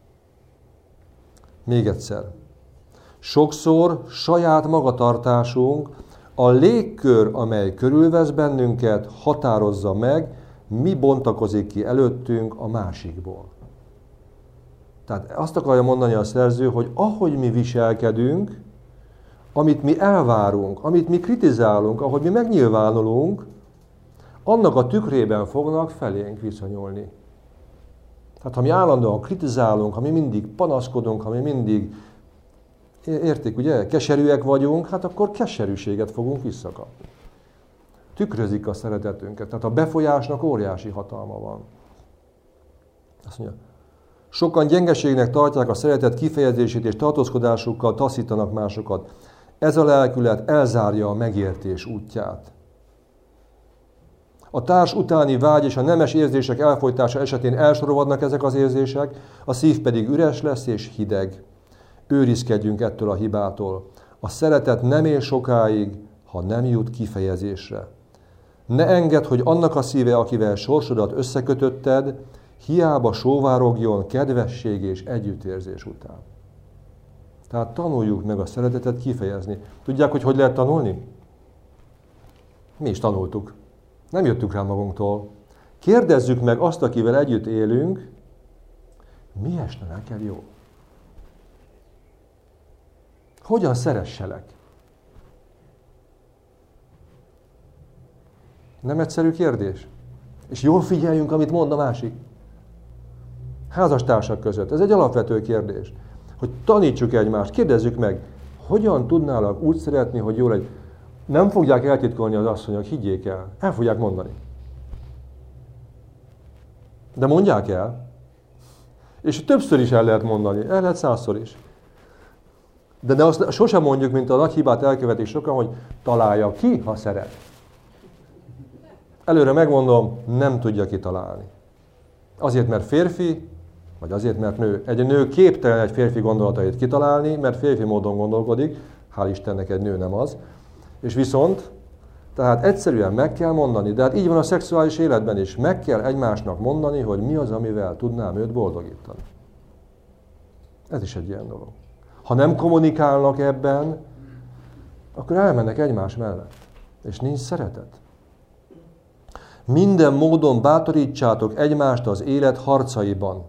Speaker 1: Még egyszer. Sokszor saját magatartásunk, a légkör, amely körülvesz bennünket, határozza meg, mi bontakozik ki előttünk a másikból. Tehát azt akarja mondani a szerző, hogy ahogy mi viselkedünk, amit mi elvárunk, amit mi kritizálunk, ahogy mi megnyilvánulunk, annak a tükrében fognak felénk viszonyulni. Tehát ha mi állandóan kritizálunk, ha mi mindig panaszkodunk, ha mi mindig, értik, ugye, keserűek vagyunk, hát akkor keserűséget fogunk visszakapni. Tükrözik a szeretetünket, tehát a befolyásnak óriási hatalma van. Azt mondja, sokan gyengeségnek tartják a szeretet kifejezését és tartózkodásukkal taszítanak másokat. Ez a lelkület elzárja a megértés útját. A társ utáni vágy és a nemes érzések elfojtása esetén elsorovadnak ezek az érzések, a szív pedig üres lesz és hideg. Őrizkedjünk ettől a hibától. A szeretet nem él sokáig, ha nem jut kifejezésre. Ne engedd, hogy annak a szíve, akivel sorsodat összekötötted, hiába sóvárogjon kedvesség és együttérzés után. Tehát tanuljuk meg a szeretetet kifejezni. Tudják, hogy hogy lehet tanulni? Mi is tanultuk. Nem jöttük rá magunktól. Kérdezzük meg azt, akivel együtt élünk, mi esne neked jó? Hogyan szeresselek? Nem egyszerű kérdés? És jól figyeljünk, amit mond a másik. Házastársak között. Ez egy alapvető kérdés. Hogy tanítsuk egymást, kérdezzük meg, hogyan tudnálak úgy szeretni, hogy jól egy... Nem fogják eltitkolni az asszonyok, higgyék el. El fogják mondani. De mondják el. És többször is el lehet mondani. El lehet százszor is. De, de azt sosem mondjuk, mint a nagy hibát elkövetik sokan, hogy találja ki, ha szeret. Előre megmondom, nem tudja kitalálni. Azért, mert férfi, vagy azért, mert nő. Egy nő képtelen egy férfi gondolatait kitalálni, mert férfi módon gondolkodik, hál' Istennek egy nő nem az. És viszont, tehát egyszerűen meg kell mondani, de hát így van a szexuális életben is, meg kell egymásnak mondani, hogy mi az, amivel tudnám őt boldogítani. Ez is egy ilyen dolog. Ha nem kommunikálnak ebben, akkor elmennek egymás mellett, és nincs szeretet. Minden módon bátorítsátok egymást az élet harcaiban.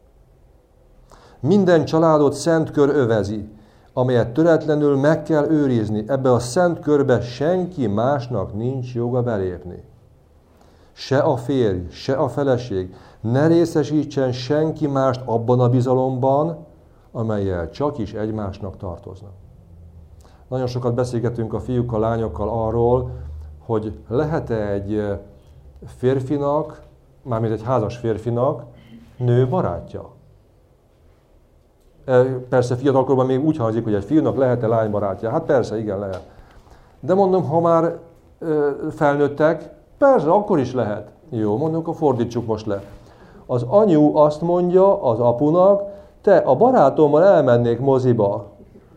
Speaker 1: Minden családot szent kör övezi, amelyet töretlenül meg kell őrizni. Ebbe a szent körbe senki másnak nincs joga belépni. Se a férj, se a feleség ne részesítsen senki mást abban a bizalomban, amellyel csak is egymásnak tartoznak. Nagyon sokat beszélgetünk a fiúkkal, lányokkal arról, hogy lehet-e egy férfinak, mármint egy házas férfinak, nő barátja. Persze fiatalkorban még úgy hangzik, hogy egy fiúnak lehet-e lány barátja. Hát persze, igen, lehet. De mondom, ha már felnőttek, persze, akkor is lehet. Jó, mondom, akkor fordítsuk most le. Az anyu azt mondja az apunak, te a barátommal elmennék moziba.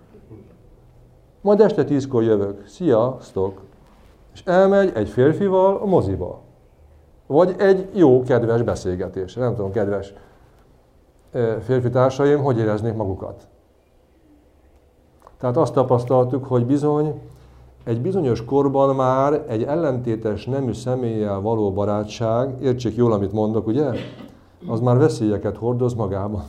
Speaker 1: Majd este tízkor jövök. Sziasztok! És elmegy egy férfival a moziba. Vagy egy jó, kedves beszélgetésre. Nem tudom, kedves férfi társaim, hogy éreznék magukat. Tehát azt tapasztaltuk, hogy bizony, egy bizonyos korban már egy ellentétes nemű személlyel való barátság, értsék jól, amit mondok, ugye? Az már veszélyeket hordoz magában.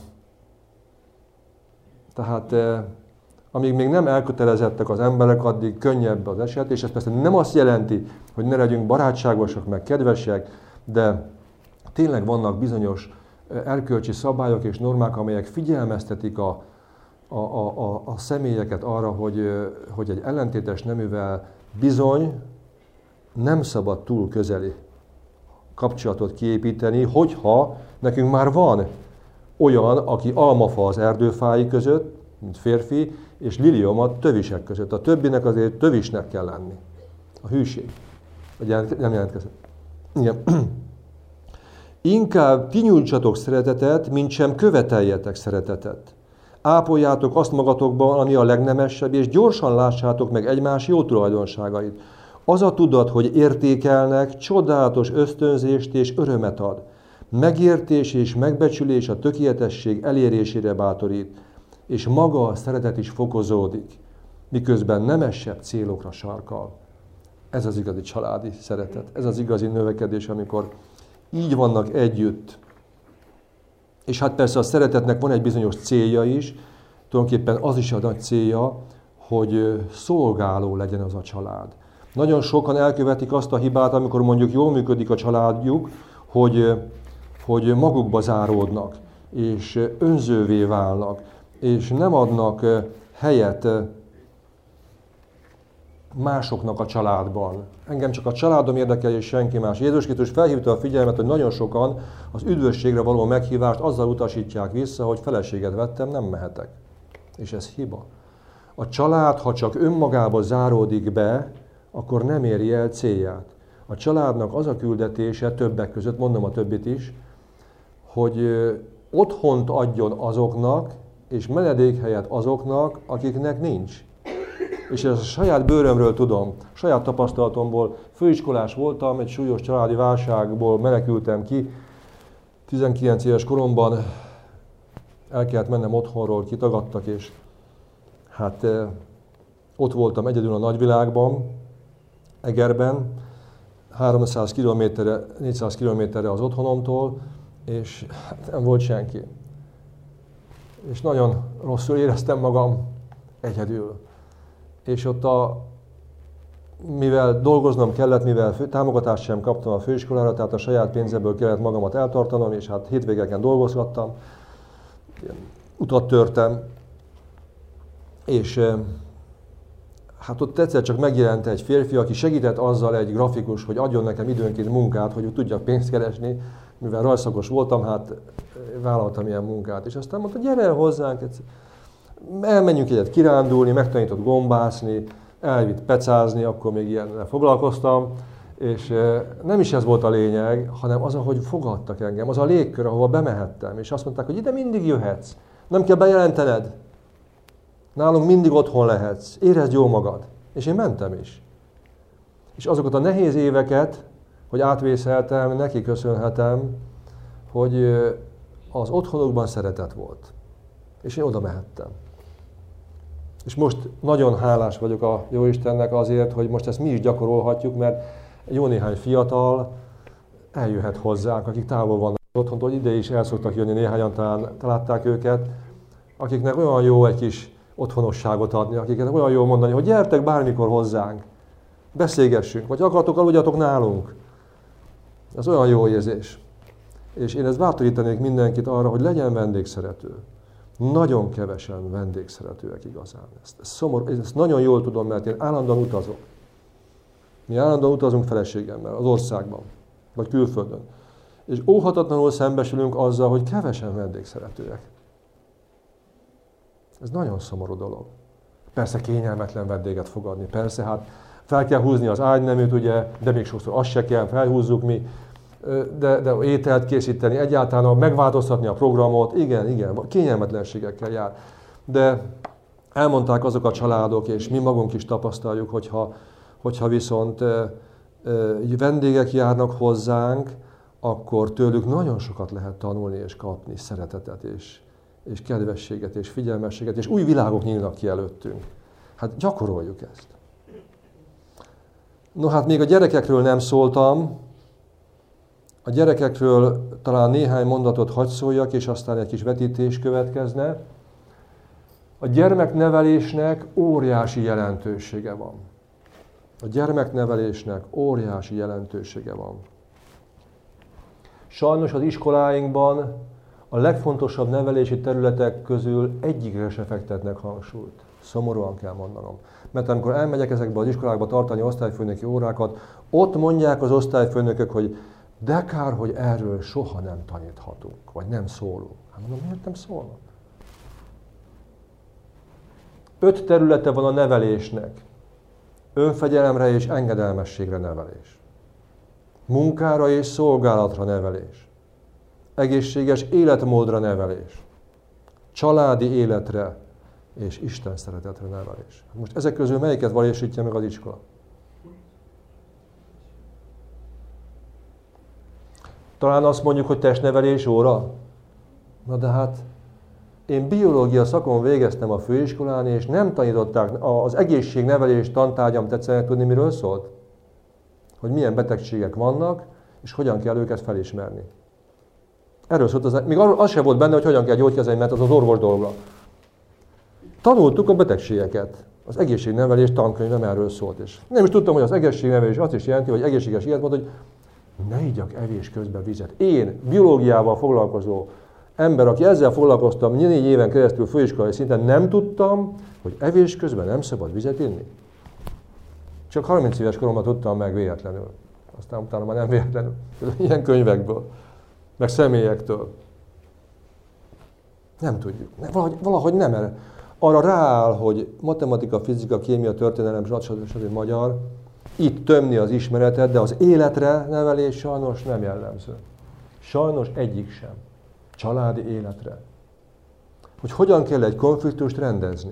Speaker 1: Tehát amíg még nem elkötelezettek az emberek, addig könnyebb az eset, és ez persze nem azt jelenti, hogy ne legyünk barátságosak, meg kedvesek, de tényleg vannak bizonyos erkölcsi szabályok és normák, amelyek figyelmeztetik a, a, a, a, a személyeket arra, hogy, hogy egy ellentétes neművel bizony nem szabad túl közeli kapcsolatot kiépíteni, hogyha nekünk már van olyan, aki almafa az erdőfái között, mint férfi, és liliom a tövisek között. A többinek azért tövisnek kell lenni. A hűség. Ugye nem jelentkezett. Igen. Inkább ti nyújtsatok szeretetet, mint sem követeljetek szeretetet. Ápoljátok azt magatokban, ami a legnemesebb, és gyorsan lássátok meg egymás jó tulajdonságait. Az a tudat, hogy értékelnek, csodálatos ösztönzést és örömet ad. Megértés és megbecsülés a tökéletesség elérésére bátorít, és maga a szeretet is fokozódik, miközben nemesebb célokra sarkal. Ez az igazi családi szeretet, ez az igazi növekedés, amikor így vannak együtt. És hát persze a szeretetnek van egy bizonyos célja is, tulajdonképpen az is a nagy célja, hogy szolgáló legyen az a család. Nagyon sokan elkövetik azt a hibát, amikor mondjuk jól működik a családjuk, hogy, hogy magukba záródnak, és önzővé válnak, és nem adnak helyet másoknak a családban. Engem csak a családom érdekel, és senki más. Jézus Krisztus felhívta a figyelmet, hogy nagyon sokan az üdvösségre való meghívást azzal utasítják vissza, hogy feleséget vettem, nem mehetek. És ez hiba. A család, ha csak önmagába záródik be, akkor nem éri el célját. A családnak az a küldetése, többek között, mondom a többit is, hogy otthont adjon azoknak, és menedékhelyet azoknak, akiknek nincs. És ezt a saját bőrömről tudom, saját tapasztalatomból, főiskolás voltam, egy súlyos családi válságból menekültem ki. tizenkilenc éves koromban el kellett mennem otthonról, kitagadtak, és hát ott voltam egyedül a nagyvilágban, Egerben, háromszáz kilométerre, négyszáz kilométerre az otthonomtól, és hát nem volt senki. És nagyon rosszul éreztem magam egyedül. És ott a, mivel dolgoznom kellett, mivel fő, támogatást sem kaptam a főiskolára, tehát a saját pénzemből kellett magamat eltartanom, és hát hétvégeken dolgozgattam, utat törtem, és hát ott egyszer csak megjelent egy férfi, aki segített azzal egy grafikus, hogy adjon nekem időnként munkát, hogy tudjak pénzt keresni, mivel rajszakos voltam, hát vállaltam ilyen munkát. És aztán mondta, gyere el hozzánk, elmenjünk egyet kirándulni, megtanított gombászni, elvitt pecázni, akkor még ilyennel foglalkoztam, és nem is ez volt a lényeg, hanem az, hogy fogadtak engem, az a légkör, ahova bemehettem, és azt mondták, hogy ide mindig jöhetsz, nem kell bejelentened, nálunk mindig otthon lehetsz, érezd jól magad. És én mentem is. És azokat a nehéz éveket, hogy átvészeltem, neki köszönhetem, hogy az otthonokban szeretet volt. És én oda mehettem. És most nagyon hálás vagyok a Jóistennek azért, hogy most ezt mi is gyakorolhatjuk, mert jó néhány fiatal eljöhet hozzánk, akik távol vannak otthontól, ide is el szoktak jönni, néhányan talán látták őket, akiknek olyan jó egy kis otthonosságot adni, akiknek olyan jó mondani, hogy gyertek bármikor hozzánk, beszélgessünk, vagy akartok, aludjatok nálunk. Ez olyan jó érzés. És én ezt bátorítanék mindenkit arra, hogy legyen vendégszerető. Nagyon kevesen vendégszeretőek igazán. Ezt, ezt, szomorú, ezt nagyon jól tudom, mert én állandóan utazok. Mi állandóan utazunk feleségemmel az országban, vagy külföldön. És óhatatlanul szembesülünk azzal, hogy kevesen vendégszeretőek. Ez nagyon szomorú dolog. Persze kényelmetlen vendéget fogadni, persze hát fel kell húzni az ágyneműt, ugye, de még sokszor azt se kell, felhúzzuk mi, de, de ételt készíteni, egyáltalán megváltoztatni a programot, igen, igen, kényelmetlenségekkel jár. De elmondták azok a családok, és mi magunk is tapasztaljuk, hogyha, hogyha viszont vendégek járnak hozzánk, akkor tőlük nagyon sokat lehet tanulni és kapni szeretetet, és, és kedvességet, és figyelmességet, és új világok nyílnak ki előttünk. Hát gyakoroljuk ezt. No hát még a gyerekekről nem szóltam, a gyerekekről talán néhány mondatot hadd szóljak, és aztán egy kis vetítés következne. A gyermeknevelésnek óriási jelentősége van. A gyermeknevelésnek óriási jelentősége van. Sajnos az iskoláinkban a legfontosabb nevelési területek közül egyikre se fektetnek hangsúlyt. Szomorúan kell mondanom. Mert amikor elmegyek ezekbe az iskolákba tartani osztályfőnöki órákat, ott mondják az osztályfőnökök, hogy de kár, hogy erről soha nem taníthatunk, vagy nem szólunk. Hát mondom, miért nem szólnak? Öt területe van a nevelésnek. Önfegyelemre és engedelmességre nevelés. Munkára és szolgálatra nevelés. Egészséges életmódra nevelés. Családi életre és Isten szeretetre nevelés. Most ezek közül melyiket valósítja meg az iskola? Talán azt mondjuk, hogy testnevelés óra? Na de hát én biológia szakon végeztem a főiskolán, és nem tanították, az egészségnevelés tantárgyam tetszenek tudni, miről szólt? Hogy milyen betegségek vannak, és hogyan kell őket felismerni. Erről szólt az, még az sem volt benne, hogy hogyan kell gyógykezelni, mert az az orvos dolga. Tanultuk a betegségeket. Az egészségnevelés tankönyvem erről szólt is. Nem is tudtam, hogy az egészségnevelés azt is jelenti, hogy egészséges életmód, hogy ne igyak evés közben vizet. Én, biológiával foglalkozó ember, aki ezzel foglalkoztam négy éven keresztül főiskolai szinten, nem tudtam, hogy evés közben nem szabad vizet inni. Csak harminc éves koromban tudtam meg véletlenül. Aztán utána már nem véletlenül. Ilyen könyvekből, meg személyektől. Nem tudjuk. Valahogy, valahogy nem erre. Arra rááll, hogy matematika, fizika, kémia, történelem, stb. Magyar, itt tömni az ismeretet, de az életre nevelés sajnos nem jellemző. Sajnos egyik sem. Családi életre. Hogy hogyan kell egy konfliktust rendezni.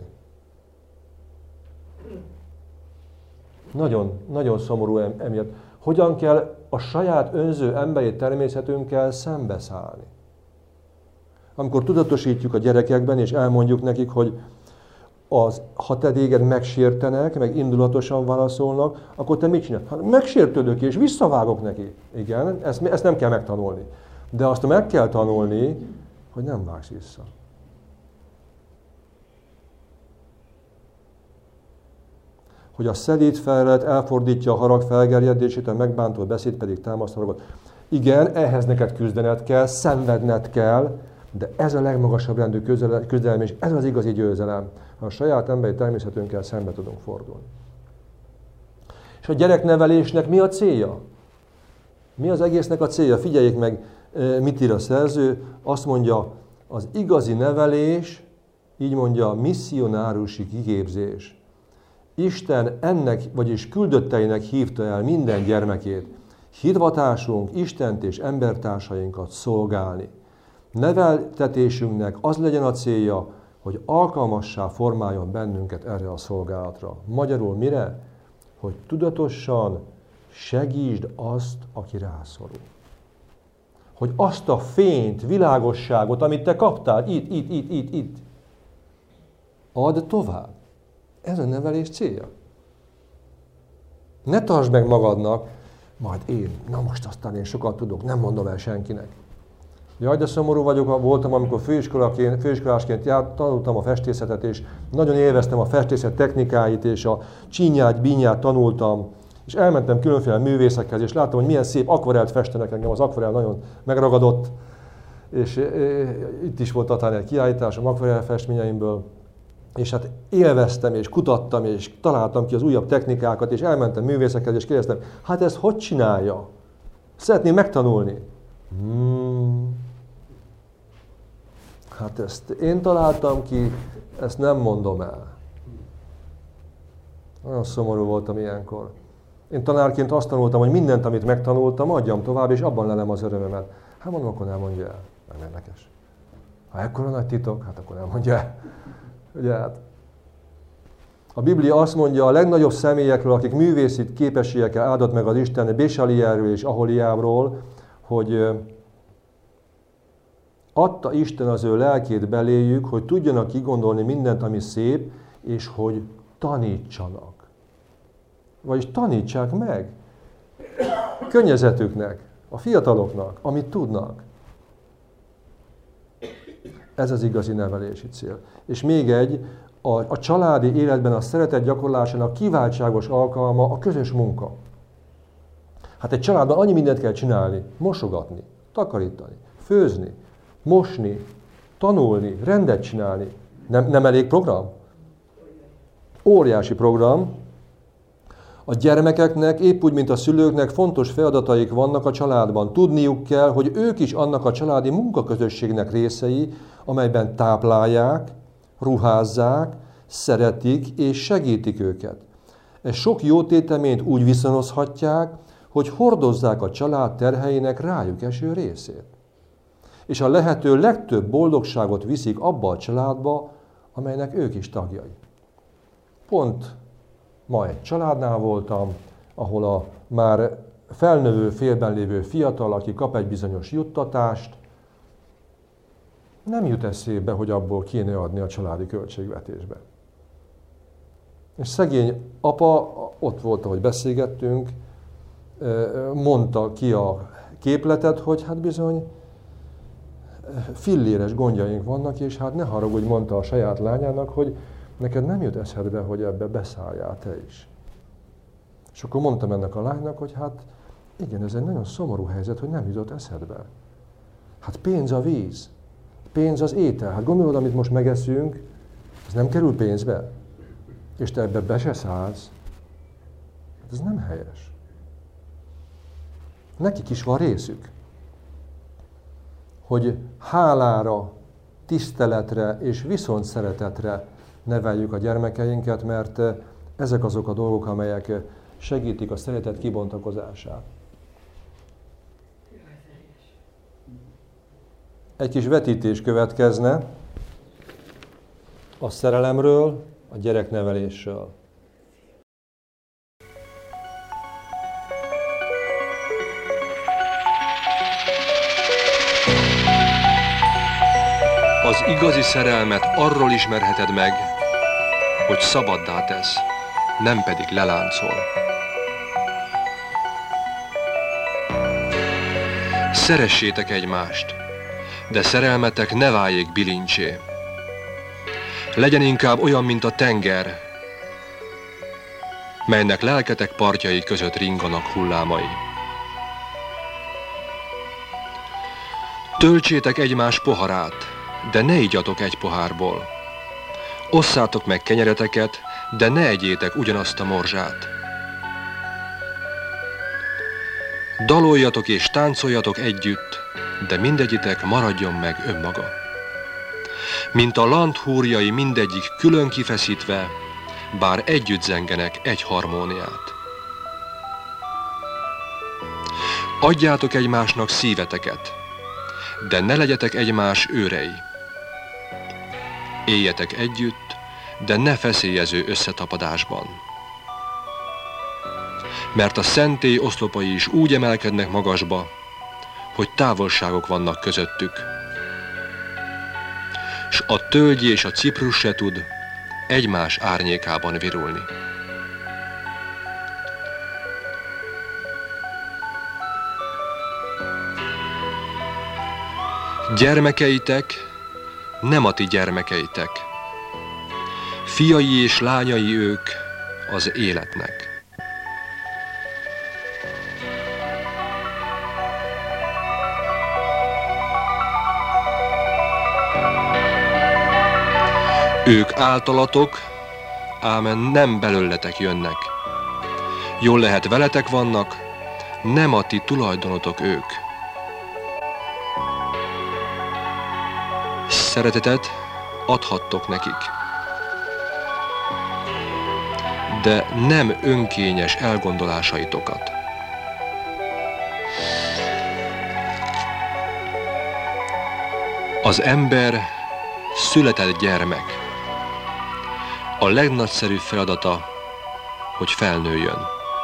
Speaker 1: Nagyon, nagyon szomorú emiatt. Hogyan kell a saját önző emberi természetünkkel szembeszállni. Amikor tudatosítjuk a gyerekekben, és elmondjuk nekik, hogy az, ha te téged megsértenek, meg indulatosan válaszolnak, akkor te mit csinálsz? Hát megsértődök és visszavágok neki. Igen, ezt, ezt nem kell megtanulni. De azt meg kell tanulni, hogy nem vágsz vissza. Hogy a szelíd felület elfordítja a harag felgerjedését, a megbántó beszéd pedig támaszt haragot. Igen, ehhez neked küzdened kell, szenvedned kell, de ez a legmagasabb rendű küzdelem, és ez az igazi győzelem, ha a saját emberi természetünkkel szembe tudunk fordulni. És a gyereknevelésnek mi a célja? Mi az egésznek a célja? Figyeljék meg, mit ír a szerző. Azt mondja, az igazi nevelés, így mondja, misszionárusi kiképzés. Isten ennek, vagyis küldötteinek hívta el minden gyermekét, hivatásunk Istent és embertársainkat szolgálni. Neveltetésünknek az legyen a célja, hogy alkalmassá formáljon bennünket erre a szolgálatra. Magyarul mire? Hogy tudatosan segítsd azt, aki rászorul. Hogy azt a fényt, világosságot, amit te kaptál, itt, itt, itt, itt, itt, add tovább. Ez a nevelés célja. Ne tartsd meg magadnak, majd én, na most aztán én sokat tudok, nem mondom el senkinek. Jaj, de szomorú vagyok, voltam, amikor főiskolásként járt, tanultam a festészetet, és nagyon élveztem a festészet technikáit, és a csínyát, bínyát tanultam, és elmentem különféle művészekhez, és láttam, hogy milyen szép akvarelt festenek, engem az akvarell nagyon megragadott, és itt is volt talán egy kiállítás a akvarell festményeimből, és hát élveztem, és kutattam, és találtam ki az újabb technikákat, és elmentem művészekhez, és kérdeztem, hát ezt hogy csinálja? Szeretném megtanulni. Hmm. Hát ezt én találtam ki, ezt nem mondom el. Nagyon szomorú voltam ilyenkor. Én tanárként azt tanultam, hogy mindent, amit megtanultam, adjam tovább, és abban lelem az örömömet. Hát mondom, akkor nem mondja el. Nem érdekes. Ha ekkora nagy titok, hát akkor nem mondja el. Ugye hát. A Biblia azt mondja a legnagyobb személyekről, akik művészi képességekkel áldott meg az Isten, Bésalierről és Aholiábról, hogy adta Isten az ő lelkét beléjük, hogy tudjanak kigondolni mindent, ami szép, és hogy tanítsanak. Vagyis tanítsák meg környezetüknek, a fiataloknak, amit tudnak. Ez az igazi nevelési cél. És még egy, a, a családi életben a szeretet gyakorlásának kiváltságos alkalma a közös munka. Hát egy családban annyi mindent kell csinálni, mosogatni, takarítani, főzni, mosni, tanulni, rendet csinálni. Nem, nem elég program? Óriási program. A gyermekeknek, épp úgy, mint a szülőknek fontos feladataik vannak a családban. Tudniuk kell, hogy ők is annak a családi munkaközösségnek részei, amelyben táplálják, ruházzák, szeretik és segítik őket. E sok jó téteményt úgy viszonozhatják, hogy hordozzák a család terheinek rájuk eső részét. És a lehető legtöbb boldogságot viszik abba a családba, amelynek ők is tagjai. Pont ma egy családnál voltam, ahol a már felnövő félben lévő fiatal, aki kap egy bizonyos juttatást, nem jut eszébe, hogy abból kéne adni a családi költségvetésbe. És szegény apa, ott volt, ahogy beszélgettünk, mondta ki a képletet, hogy hát bizony filléres gondjaink vannak, és hát ne haragudj, mondta a saját lányának, hogy neked nem jut eszedbe, hogy ebbe beszálljál te is. És akkor mondtam ennek a lánynak, hogy hát igen, ez egy nagyon szomorú helyzet, hogy nem jutott eszedbe. Hát pénz a víz, pénz az étel. Hát gondolod, amit most megeszünk, ez nem kerül pénzbe. És te ebbe be se szállsz. Hát ez nem helyes. Nekik is van részük, hogy hálára, tiszteletre és viszontszeretetre neveljük a gyermekeinket, mert ezek azok a dolgok, amelyek segítik a szeretet kibontakozását. Egy kis vetítés következne a szerelemről, a gyereknevelésről.
Speaker 2: Az igazi szerelmet arról ismerheted meg, hogy szabaddá tesz, nem pedig leláncol. Szeressétek egymást, de szerelmetek ne váljék bilincsé. Legyen inkább olyan, mint a tenger, melynek lelketek partjai között ringanak hullámai. Töltsétek egymás poharát, de ne igyatok egy pohárból. Osszátok meg kenyereteket, de ne egyétek ugyanazt a morzsát. Daloljatok és táncoljatok együtt, de mindegyitek maradjon meg önmaga. Mint a land húrjai mindegyik külön kifeszítve, bár együtt zengenek egy harmóniát. Adjátok egymásnak szíveteket, de ne legyetek egymás őrei. Éljetek együtt, de ne feszélyező összetapadásban. Mert a szentély oszlopai is úgy emelkednek magasba, hogy távolságok vannak közöttük. S a tölgy és a ciprus se tud egymás árnyékában virulni. Gyermekeitek nem a ti gyermekeitek. Fiai és lányai ők az életnek. Ők általatok, ámen nem belőletek jönnek. Jól lehet veletek vannak, nem a ti tulajdonotok ők. Szeretetet adhattok nekik, de nem önkényes elgondolásaitokat. Az ember született gyermek. A legnagyszerűbb feladata, hogy felnőjön.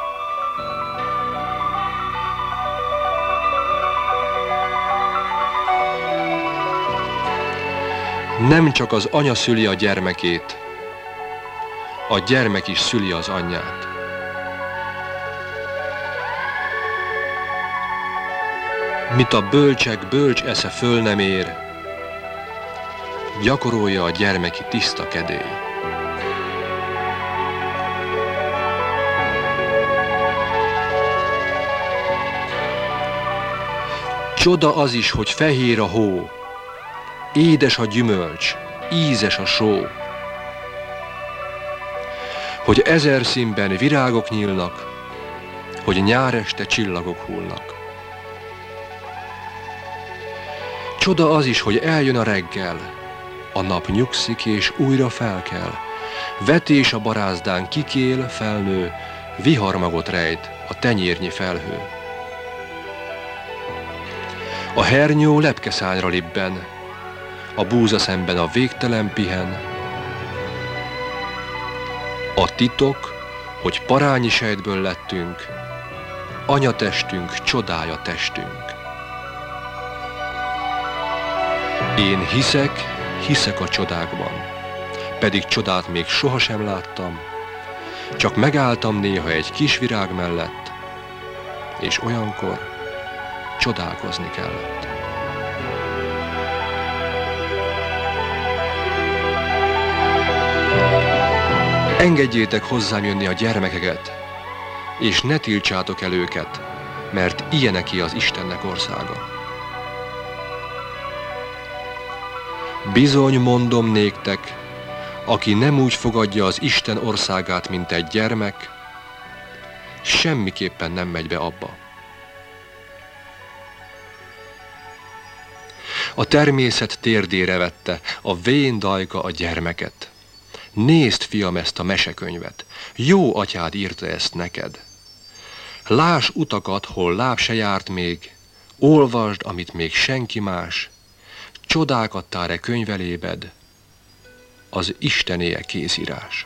Speaker 2: Nem csak az anya szüli a gyermekét, a gyermek is szüli az anyját. Mit a bölcsek bölcs esze föl nem ér, gyakorolja a gyermeki tiszta kedély. Csoda az is, hogy fehér a hó, édes a gyümölcs, ízes a só, hogy ezer színben virágok nyílnak, hogy nyáreste csillagok hullnak. Csoda az is, hogy eljön a reggel, a nap nyugszik és újra felkel, vetés a barázdán kikél, felnő, viharmagot rejt a tenyérnyi felhő. A hernyó lepkeszányra libben, a búza szemben a végtelen pihen. A titok, hogy parányi sejtből lettünk, anyatestünk csodája testünk. Én hiszek, hiszek a csodákban, pedig csodát még sohasem láttam, csak megálltam néha egy kis virág mellett, és olyankor csodálkozni kellett. Engedjétek hozzám jönni a gyermekeket, és ne tiltsátok el őket, mert ilyeneké az Istennek országa. Bizony mondom néktek, aki nem úgy fogadja az Isten országát, mint egy gyermek, semmiképpen nem megy be abba. A természet térdére vette a vén dajka a gyermeket. Nézd, fiam, ezt a mesekönyvet, jó atyád írta ezt neked. Láss utakat, hol láb se járt még, olvasd, amit még senki más, csodákat tár-e könyvelébed, az Istené-e kézírás.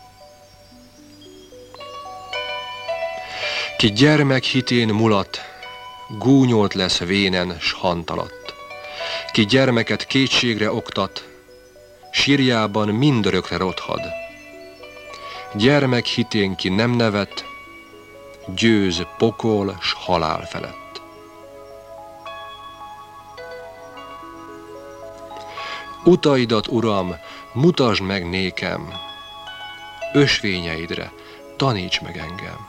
Speaker 2: Ki gyermek hitén mulat, gúnyolt lesz vénen s hantalatt. Ki gyermeket kétségre oktat, sírjában mindörökre rothad. Gyermek hitén ki nem nevet, győz pokol s halál felett. Utaidat, Uram, mutasd meg nékem, ösvényeidre taníts meg engem.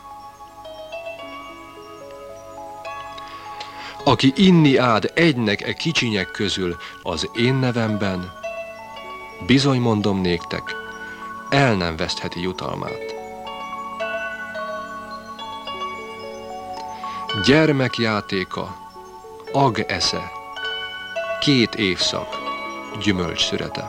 Speaker 2: Aki inni ád egynek e kicsinyek közül az én nevemben, bizony mondom néktek, el nem vesztheti jutalmát. Gyermekjátéka, ag esze, két évszak gyümölcs szürete.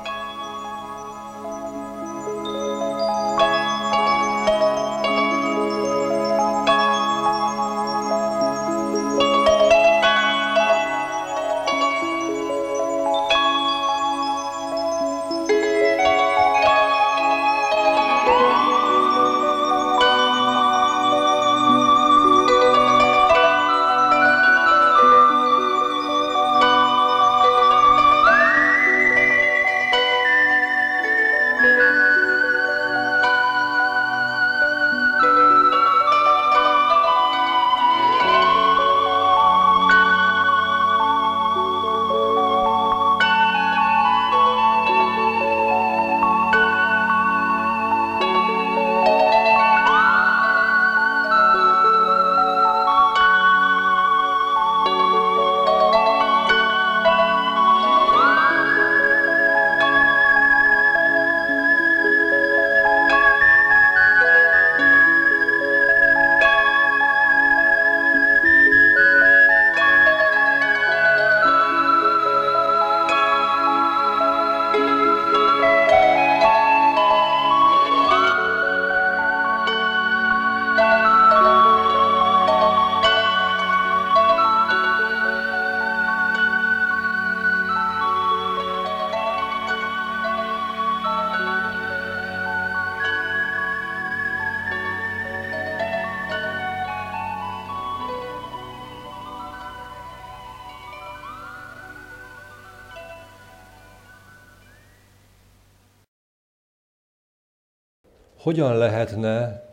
Speaker 1: Hogyan lehetne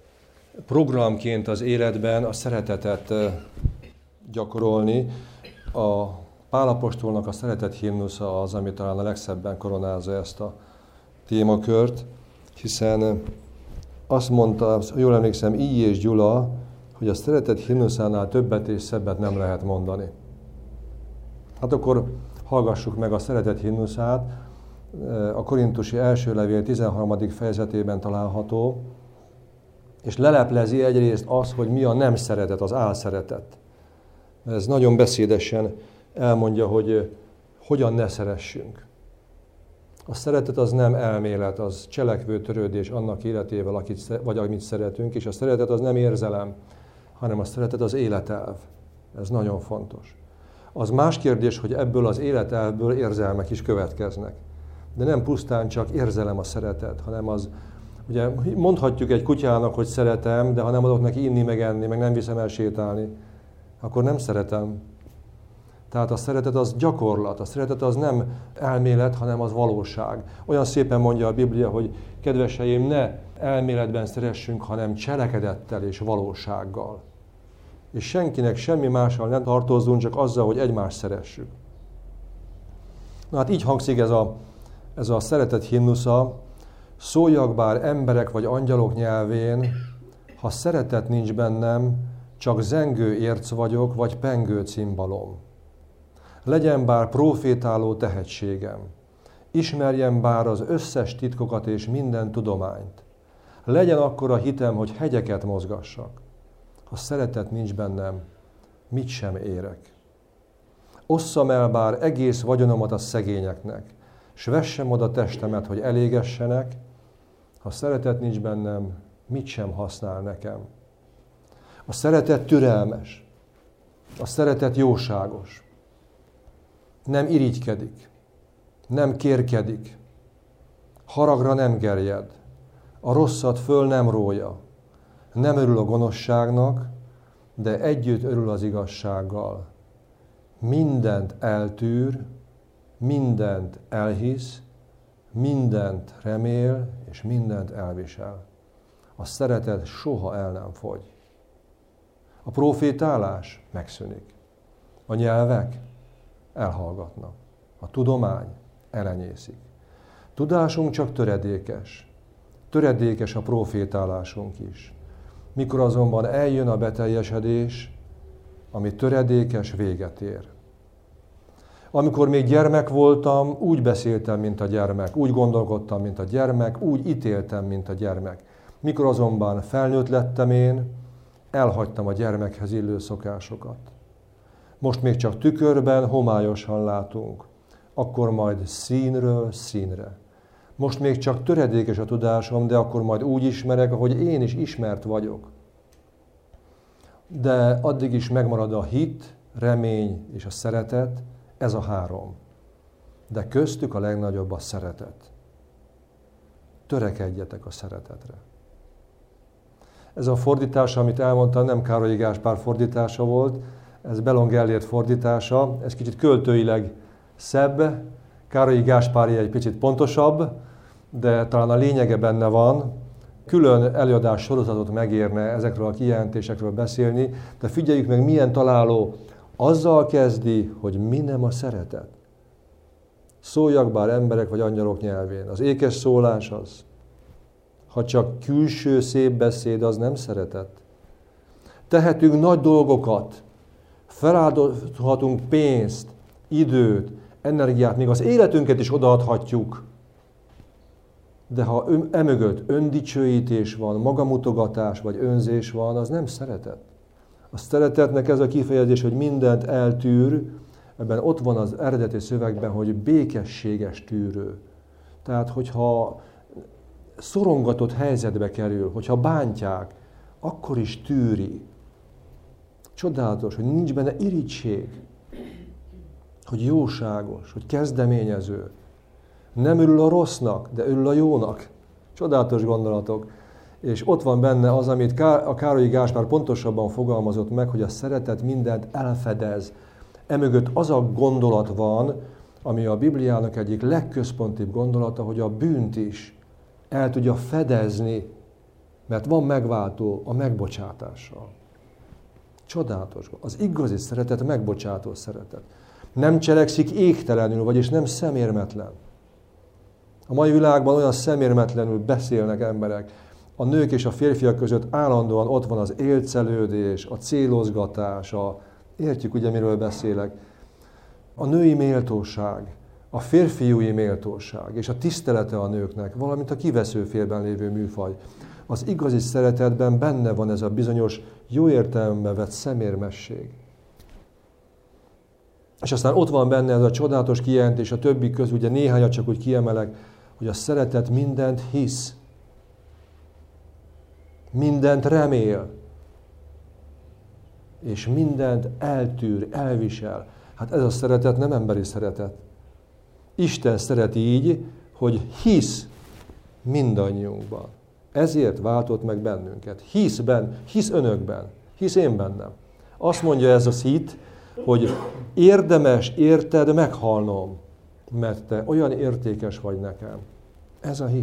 Speaker 1: programként az életben a szeretetet gyakorolni? A Pál apostolnak a szeretet himnusza az, ami talán a legszebben koronázza ezt a témakört, hiszen azt mondta, jól emlékszem, Így és Gyula, hogy a szeretet himnuszánál többet és szebbet nem lehet mondani. Hát akkor hallgassuk meg a szeretet himnuszát, a Korintusi első levél tizenharmadik fejezetében található, és leleplezi egyrészt azt, hogy mi a nem szeretet, az álszeretet. Ez nagyon beszédesen elmondja, hogy hogyan ne szeressünk. A szeretet az nem elmélet, az cselekvő törődés annak életével, akit, vagy amit szeretünk, és a szeretet az nem érzelem, hanem a szeretet az életelv. Ez nagyon fontos. Az más kérdés, hogy ebből az életelvből érzelmek is következnek. De nem pusztán csak érzelem a szeretet, hanem az, ugye mondhatjuk egy kutyának, hogy szeretem, de ha nem adok neki inni, meg enni, meg nem viszem el sétálni, akkor nem szeretem. Tehát a szeretet az gyakorlat, a szeretet az nem elmélet, hanem az valóság. Olyan szépen mondja a Biblia, hogy kedveseim, ne elméletben szeressünk, hanem cselekedettel és valósággal. És senkinek semmi mással nem tartozzunk, csak azzal, hogy egymást szeressük. Na hát így hangzik ez a, ez a szeretet himnusza, szóljak bár emberek vagy angyalok nyelvén, ha szeretet nincs bennem, csak zengő érc vagyok, vagy pengő cimbalom. Legyen bár profétáló tehetségem, ismerjem bár az összes titkokat és minden tudományt. Legyen akkora hitem, hogy hegyeket mozgassak. Ha szeretet nincs bennem, mit sem érek. Osszam el bár egész vagyonomat a szegényeknek, s vessem oda testemet, hogy elégessenek. Ha szeretet nincs bennem, mit sem használ nekem. A szeretet türelmes, a szeretet jóságos. Nem irigykedik, nem kérkedik, haragra nem gerjed, a rosszat föl nem rója, nem örül a gonoszságnak, de együtt örül az igazsággal. Mindent eltűr, mindent elhisz, mindent remél, és mindent elvisel. A szeretet soha el nem fogy. A profétálás megszűnik. A nyelvek elhallgatnak. A tudomány elenyészik. Tudásunk csak töredékes. Töredékes a profétálásunk is. Mikor azonban eljön a beteljesedés, ami töredékes, véget ér. Amikor még gyermek voltam, úgy beszéltem, mint a gyermek, úgy gondolkodtam, mint a gyermek, úgy ítéltem, mint a gyermek. Mikor azonban felnőtt lettem én, elhagytam a gyermekhez illő szokásokat. Most még csak tükörben homályosan látunk, akkor majd színről színre. Most még csak töredékes a tudásom, de akkor majd úgy ismerek, ahogy én is ismert vagyok. De addig is megmarad a hit, remény és a szeretet, ez a három. De köztük a legnagyobb a szeretet. Törekedjetek a szeretetre. Ez a fordítás, amit elmondtam, nem Károlyi Gáspár fordítása volt, ez Belon Gellért fordítása, ez kicsit költőileg szebb, Károlyi Gáspári egy picit pontosabb, de talán a lényege benne van. Külön előadás sorozatot megérne ezekről a kijelentésekről beszélni, de figyeljük meg, milyen találó. Azzal kezdi, hogy mi nem a szeretet. Szóljak bár emberek vagy angyalok nyelvén. Az ékes szólás az. Ha csak külső szép beszéd, az nem szeretet. Tehetünk nagy dolgokat, feláldozhatunk pénzt, időt, energiát, még az életünket is odaadhatjuk. De ha emögött öndicsőítés van, magamutogatás vagy önzés van, az nem szeretet. A szeretetnek ez a kifejezés, hogy mindent eltűr, ebben ott van az eredeti szövegben, hogy békességes tűrő. Tehát, hogyha szorongatott helyzetbe kerül, hogyha bántják, akkor is tűri. Csodálatos, hogy nincs benne irigység, hogy jóságos, hogy kezdeményező. Nem örül a rossznak, de örül a jónak. Csodálatos gondolatok. És ott van benne az, amit a Károlyi Gáspár pontosabban fogalmazott meg, hogy a szeretet mindent elfedez. Emögött az a gondolat van, ami a Bibliának egyik legközpontibb gondolata, hogy a bűnt is el tudja fedezni, mert van megváltó a megbocsátással. Csodálatos. Az igazi szeretet megbocsátó szeretet. Nem cselekszik égtelenül, vagyis nem szemérmetlen. A mai világban olyan szemérmetlenül beszélnek emberek. A nők és a férfiak között állandóan ott van az élcelődés, a célozgatás, a... értjük ugye, miről beszélek. a női méltóság, a férfiúi méltóság és a tisztelete a nőknek, valamint a kiveszőfélben lévő műfaj. Az igazi szeretetben benne van ez a bizonyos, jó értelemben vett szemérmesség. És aztán ott van benne ez a csodálatos kijelentés, a többi közül, ugye néhányat csak úgy kiemelek, hogy a szeretet mindent hisz, mindent remél, és mindent eltűr, elvisel. Hát ez a szeretet nem emberi szeretet. Isten szereti így, hogy hisz mindannyiunkban. Ezért váltott meg bennünket. Hisz, ben, hisz önökben, hisz én bennem. Azt mondja ez a hit, hogy érdemes érted meghalnom, mert te olyan értékes vagy nekem. Ez a hit.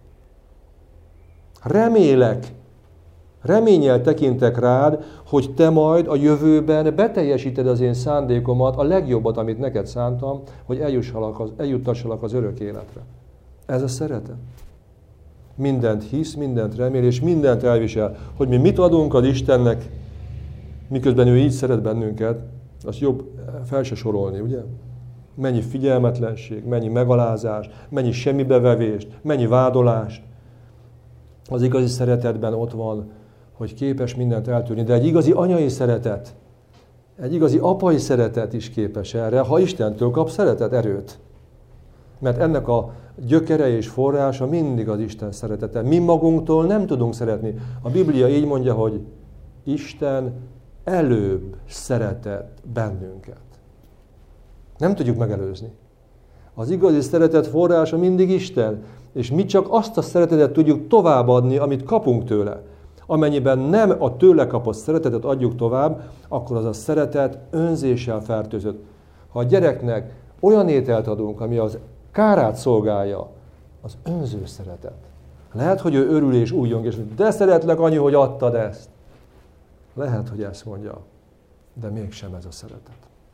Speaker 1: Remélek, reménnyel tekintek rád, hogy te majd a jövőben beteljesíted az én szándékomat, a legjobbat, amit neked szántam, hogy eljuttassalak az örök életre. Ez a szeretet. Mindent hisz, mindent remél, és mindent elvisel. Hogy mi mit adunk az Istennek, miközben ő így szeret bennünket, azt jobb fel se sorolni, ugye? Mennyi figyelmetlenség, mennyi megalázás, mennyi semmibevevést, mennyi vádolást. Az igazi szeretetben ott van, hogy képes mindent eltűrni, de egy igazi anyai szeretet, egy igazi apai szeretet is képes erre, ha Istentől kap szeretet, erőt. Mert ennek a gyökere és forrása mindig az Isten szeretete. Mi magunktól nem tudunk szeretni. A Biblia így mondja, hogy Isten előbb szeretett bennünket. Nem tudjuk megelőzni. Az igazi szeretet forrása mindig Isten, és mi csak azt a szeretetet tudjuk továbbadni, amit kapunk tőle. Amennyiben nem a tőle kapott szeretetet adjuk tovább, akkor az a szeretet önzéssel fertőzött. Ha a gyereknek olyan ételt adunk, ami az kárát szolgálja, az önző szeretet. Lehet, hogy ő örül és újjong, és mondja, de szeretlek, anyu, hogy adtad ezt. Lehet, hogy ezt mondja, de mégsem ez a szeretet.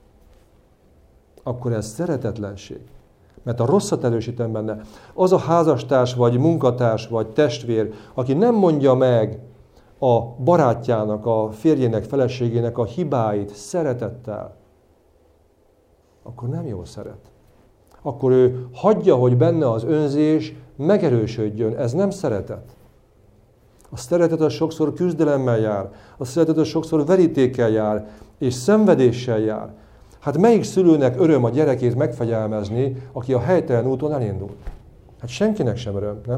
Speaker 1: Akkor ez szeretetlenség. Mert a rosszat erősítem benne. Az a házastárs, vagy munkatárs, vagy testvér, aki nem mondja meg a barátjának, a férjének, feleségének a hibáit szeretettel, akkor nem jól szeret. Akkor ő hagyja, hogy benne az önzés megerősödjön. Ez nem szeretet. A szeretet az sokszor küzdelemmel jár, a szeretet az sokszor verítékkel jár, és szenvedéssel jár. Hát melyik szülőnek öröm a gyerekét megfegyelmezni, aki a helytelen úton elindul? Hát senkinek sem öröm, nem?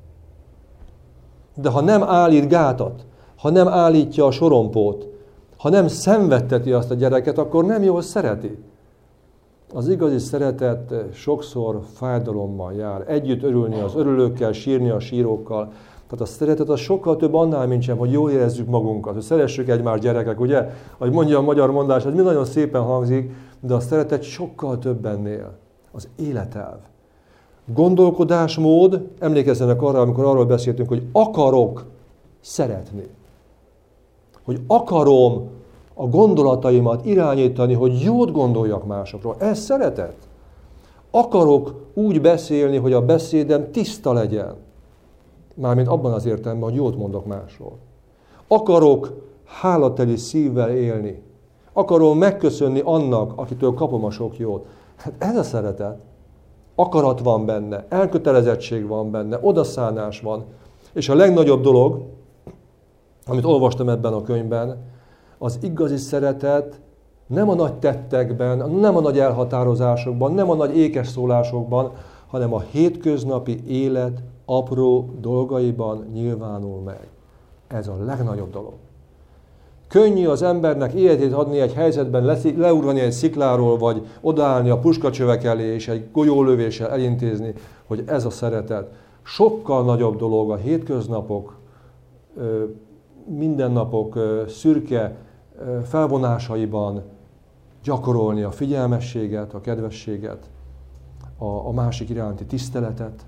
Speaker 1: De ha nem állít gátat, ha nem állítja a sorompót, ha nem szenvedteti azt a gyereket, akkor nem jól szereti. Az igazi szeretet sokszor fájdalommal jár. Együtt örülni az örülőkkel, sírni a sírókkal. Tehát a szeretet az sokkal több annál, mint sem, hogy jól érezzük magunkat, hogy szeressük egymást gyerekek, ugye? Ahogy mondja a magyar mondás, ez mi nagyon szépen hangzik, de a szeretet sokkal több ennél. Az életelv. Gondolkodásmód, emlékezzenek arra, amikor arról beszéltünk, hogy akarok szeretni. Hogy akarom a gondolataimat irányítani, hogy jót gondoljak másokról. Ez szeretet. Akarok úgy beszélni, hogy a beszédem tiszta legyen. Mármint abban az értelemben, hogy jót mondok másról. Akarok hálateli szívvel élni. Akarom megköszönni annak, akitől kapom a sok jót. Hát ez a szeretet. Akarat van benne, elkötelezettség van benne, odaszánás van. És a legnagyobb dolog, amit olvastam ebben a könyvben, az igazi szeretet nem a nagy tettekben, nem a nagy elhatározásokban, nem a nagy ékes szólásokban, hanem a hétköznapi élet apró dolgaiban nyilvánul meg. Ez a legnagyobb dolog. Könnyű az embernek életét adni egy helyzetben, leurani egy szikláról, vagy odaállni a puskacsövek elé, és egy golyólövéssel elintézni, hogy ez a szeretet. Sokkal nagyobb dolog a hétköznapok, mindennapok szürke felvonásaiban gyakorolni a figyelmességet, a kedvességet, a, a másik iránti tiszteletet,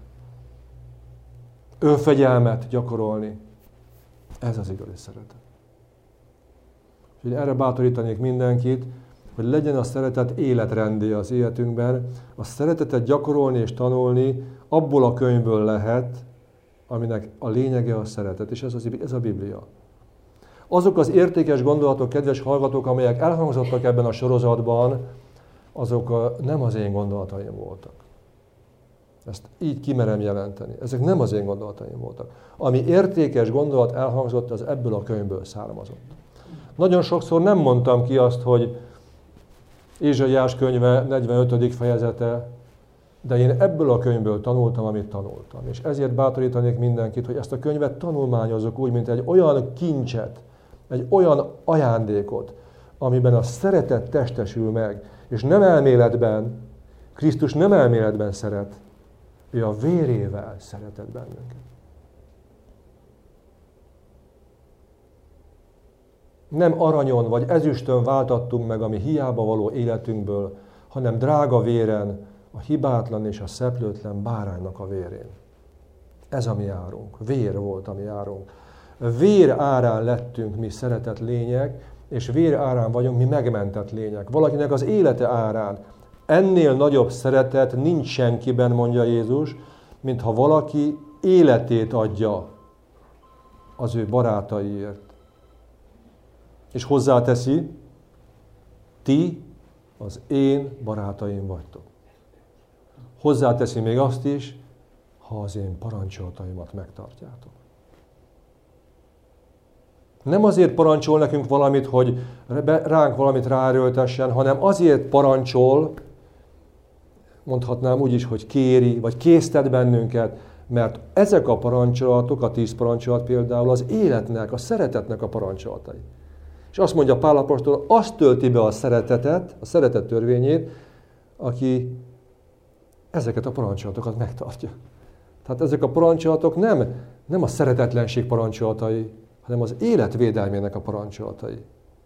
Speaker 1: önfegyelmet gyakorolni. Ez az igazi szeretet. Úgyhogy erre bátorítanék mindenkit, hogy legyen a szeretet életrendje az életünkben. A szeretetet gyakorolni és tanulni abból a könyvből lehet, aminek a lényege a szeretet, és ez, az, ez a Biblia. Azok az értékes gondolatok, kedves hallgatók, amelyek elhangzottak ebben a sorozatban, azok a, nem az én gondolataim voltak. Ezt így kimerem jelenteni. Ezek nem az én gondolataim voltak. Ami értékes gondolat elhangzott, az ebből a könyvből származott. Nagyon sokszor nem mondtam ki azt, hogy Ézsaiás könyve negyvenötödik fejezete, de én ebből a könyvből tanultam, amit tanultam. És ezért bátorítanék mindenkit, hogy ezt a könyvet tanulmányozzuk úgy, mint egy olyan kincset, egy olyan ajándékot, amiben a szeretet testesül meg, és nem elméletben, Krisztus nem elméletben szeret, ő a vérével szeretett bennünket. Nem aranyon vagy ezüstön váltattunk meg a mi hiába való életünkből, hanem drága véren, a hibátlan és a szeplőtlen báránynak a vérén. Ez a mi árunk. Vér volt a mi árunk. Vér árán lettünk mi szeretett lények, és vér árán vagyunk mi megmentett lények. Valakinek az élete árán. Ennél nagyobb szeretet nincs senkiben, mondja Jézus, mint ha valaki életét adja az ő barátaiért. És hozzáteszi, ti az én barátaim vagytok. Hozzáteszi még azt is, ha az én parancsolataimat megtartjátok. Nem azért parancsol nekünk valamit, hogy ránk valamit ráerőltessen, hanem azért parancsol, mondhatnám úgy is, hogy kéri, vagy késztet bennünket, mert ezek a parancsolatok, a tíz parancsolat például az életnek, a szeretetnek a parancsolatai. És azt mondja Pál apostol, azt tölti be a szeretetet, a szeretet törvényét, aki ezeket a parancsolatokat megtartja. Tehát ezek a parancsolatok nem, nem a szeretetlenség parancsolatai, hanem az élet védelmének a parancsolatai.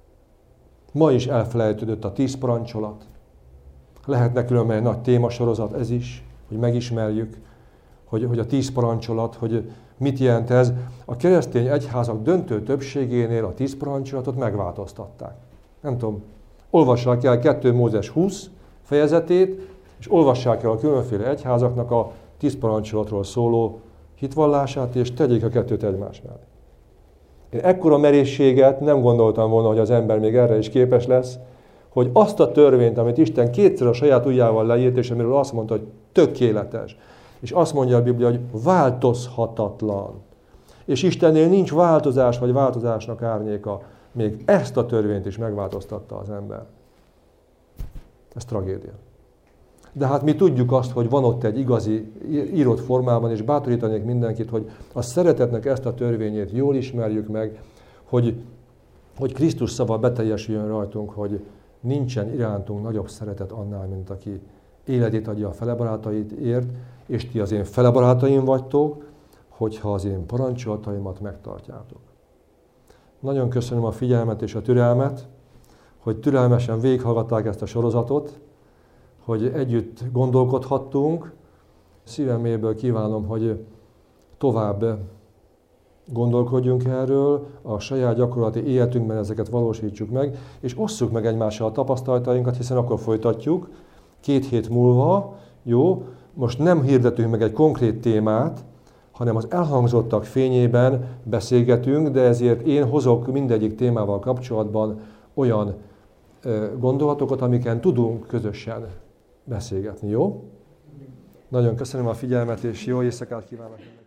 Speaker 1: Ma is elfelejtődött a tíz parancsolat. Lehetne különben egy nagy témasorozat ez is, hogy megismerjük, hogy, hogy a tíz parancsolat, hogy mit jelent ez. A keresztény egyházak döntő többségénél a tíz parancsolatot megváltoztatták. Nem tudom, olvassák el kettő Mózes húsz fejezetét, és olvassák el a különféle egyházaknak a tíz parancsolatról szóló hitvallását, és tegyék a kettőt egymás mellé. Én ekkora merészséget nem gondoltam volna, hogy az ember még erre is képes lesz, hogy azt a törvényt, amit Isten kétszer a saját ujjával leírt, és amiről azt mondta, hogy tökéletes. És azt mondja a Biblia, hogy változhatatlan. És Istennél nincs változás, vagy változásnak árnyéka. Még ezt a törvényt is megváltoztatta az ember. Ez tragédia. De hát mi tudjuk azt, hogy van ott egy igazi írott formában, és bátorítanék mindenkit, hogy a szeretetnek ezt a törvényét jól ismerjük meg, hogy, hogy Krisztus szava beteljesüljön rajtunk, hogy nincsen irántunk nagyobb szeretet annál, mint aki életét adja a fele barátaitért, és ti az én fele barátaim vagytok, hogyha az én parancsolataimat megtartjátok. Nagyon köszönöm a figyelmet és a türelmet, hogy türelmesen végighallgatták ezt a sorozatot, hogy együtt gondolkodhattunk. Szívem mélyből kívánom, hogy tovább gondolkodjunk erről, a saját gyakorlati életünkben ezeket valósítsuk meg, és osszuk meg egymással a tapasztalatainkat, hiszen akkor folytatjuk. Két hét múlva, jó, most nem hirdetünk meg egy konkrét témát, hanem az elhangzottak fényében beszélgetünk, de ezért én hozok mindegyik témával kapcsolatban olyan gondolatokat, amiken tudunk közösen beszélgetni, jó? Nagyon köszönöm a figyelmet, és jó éjszakát kívánok!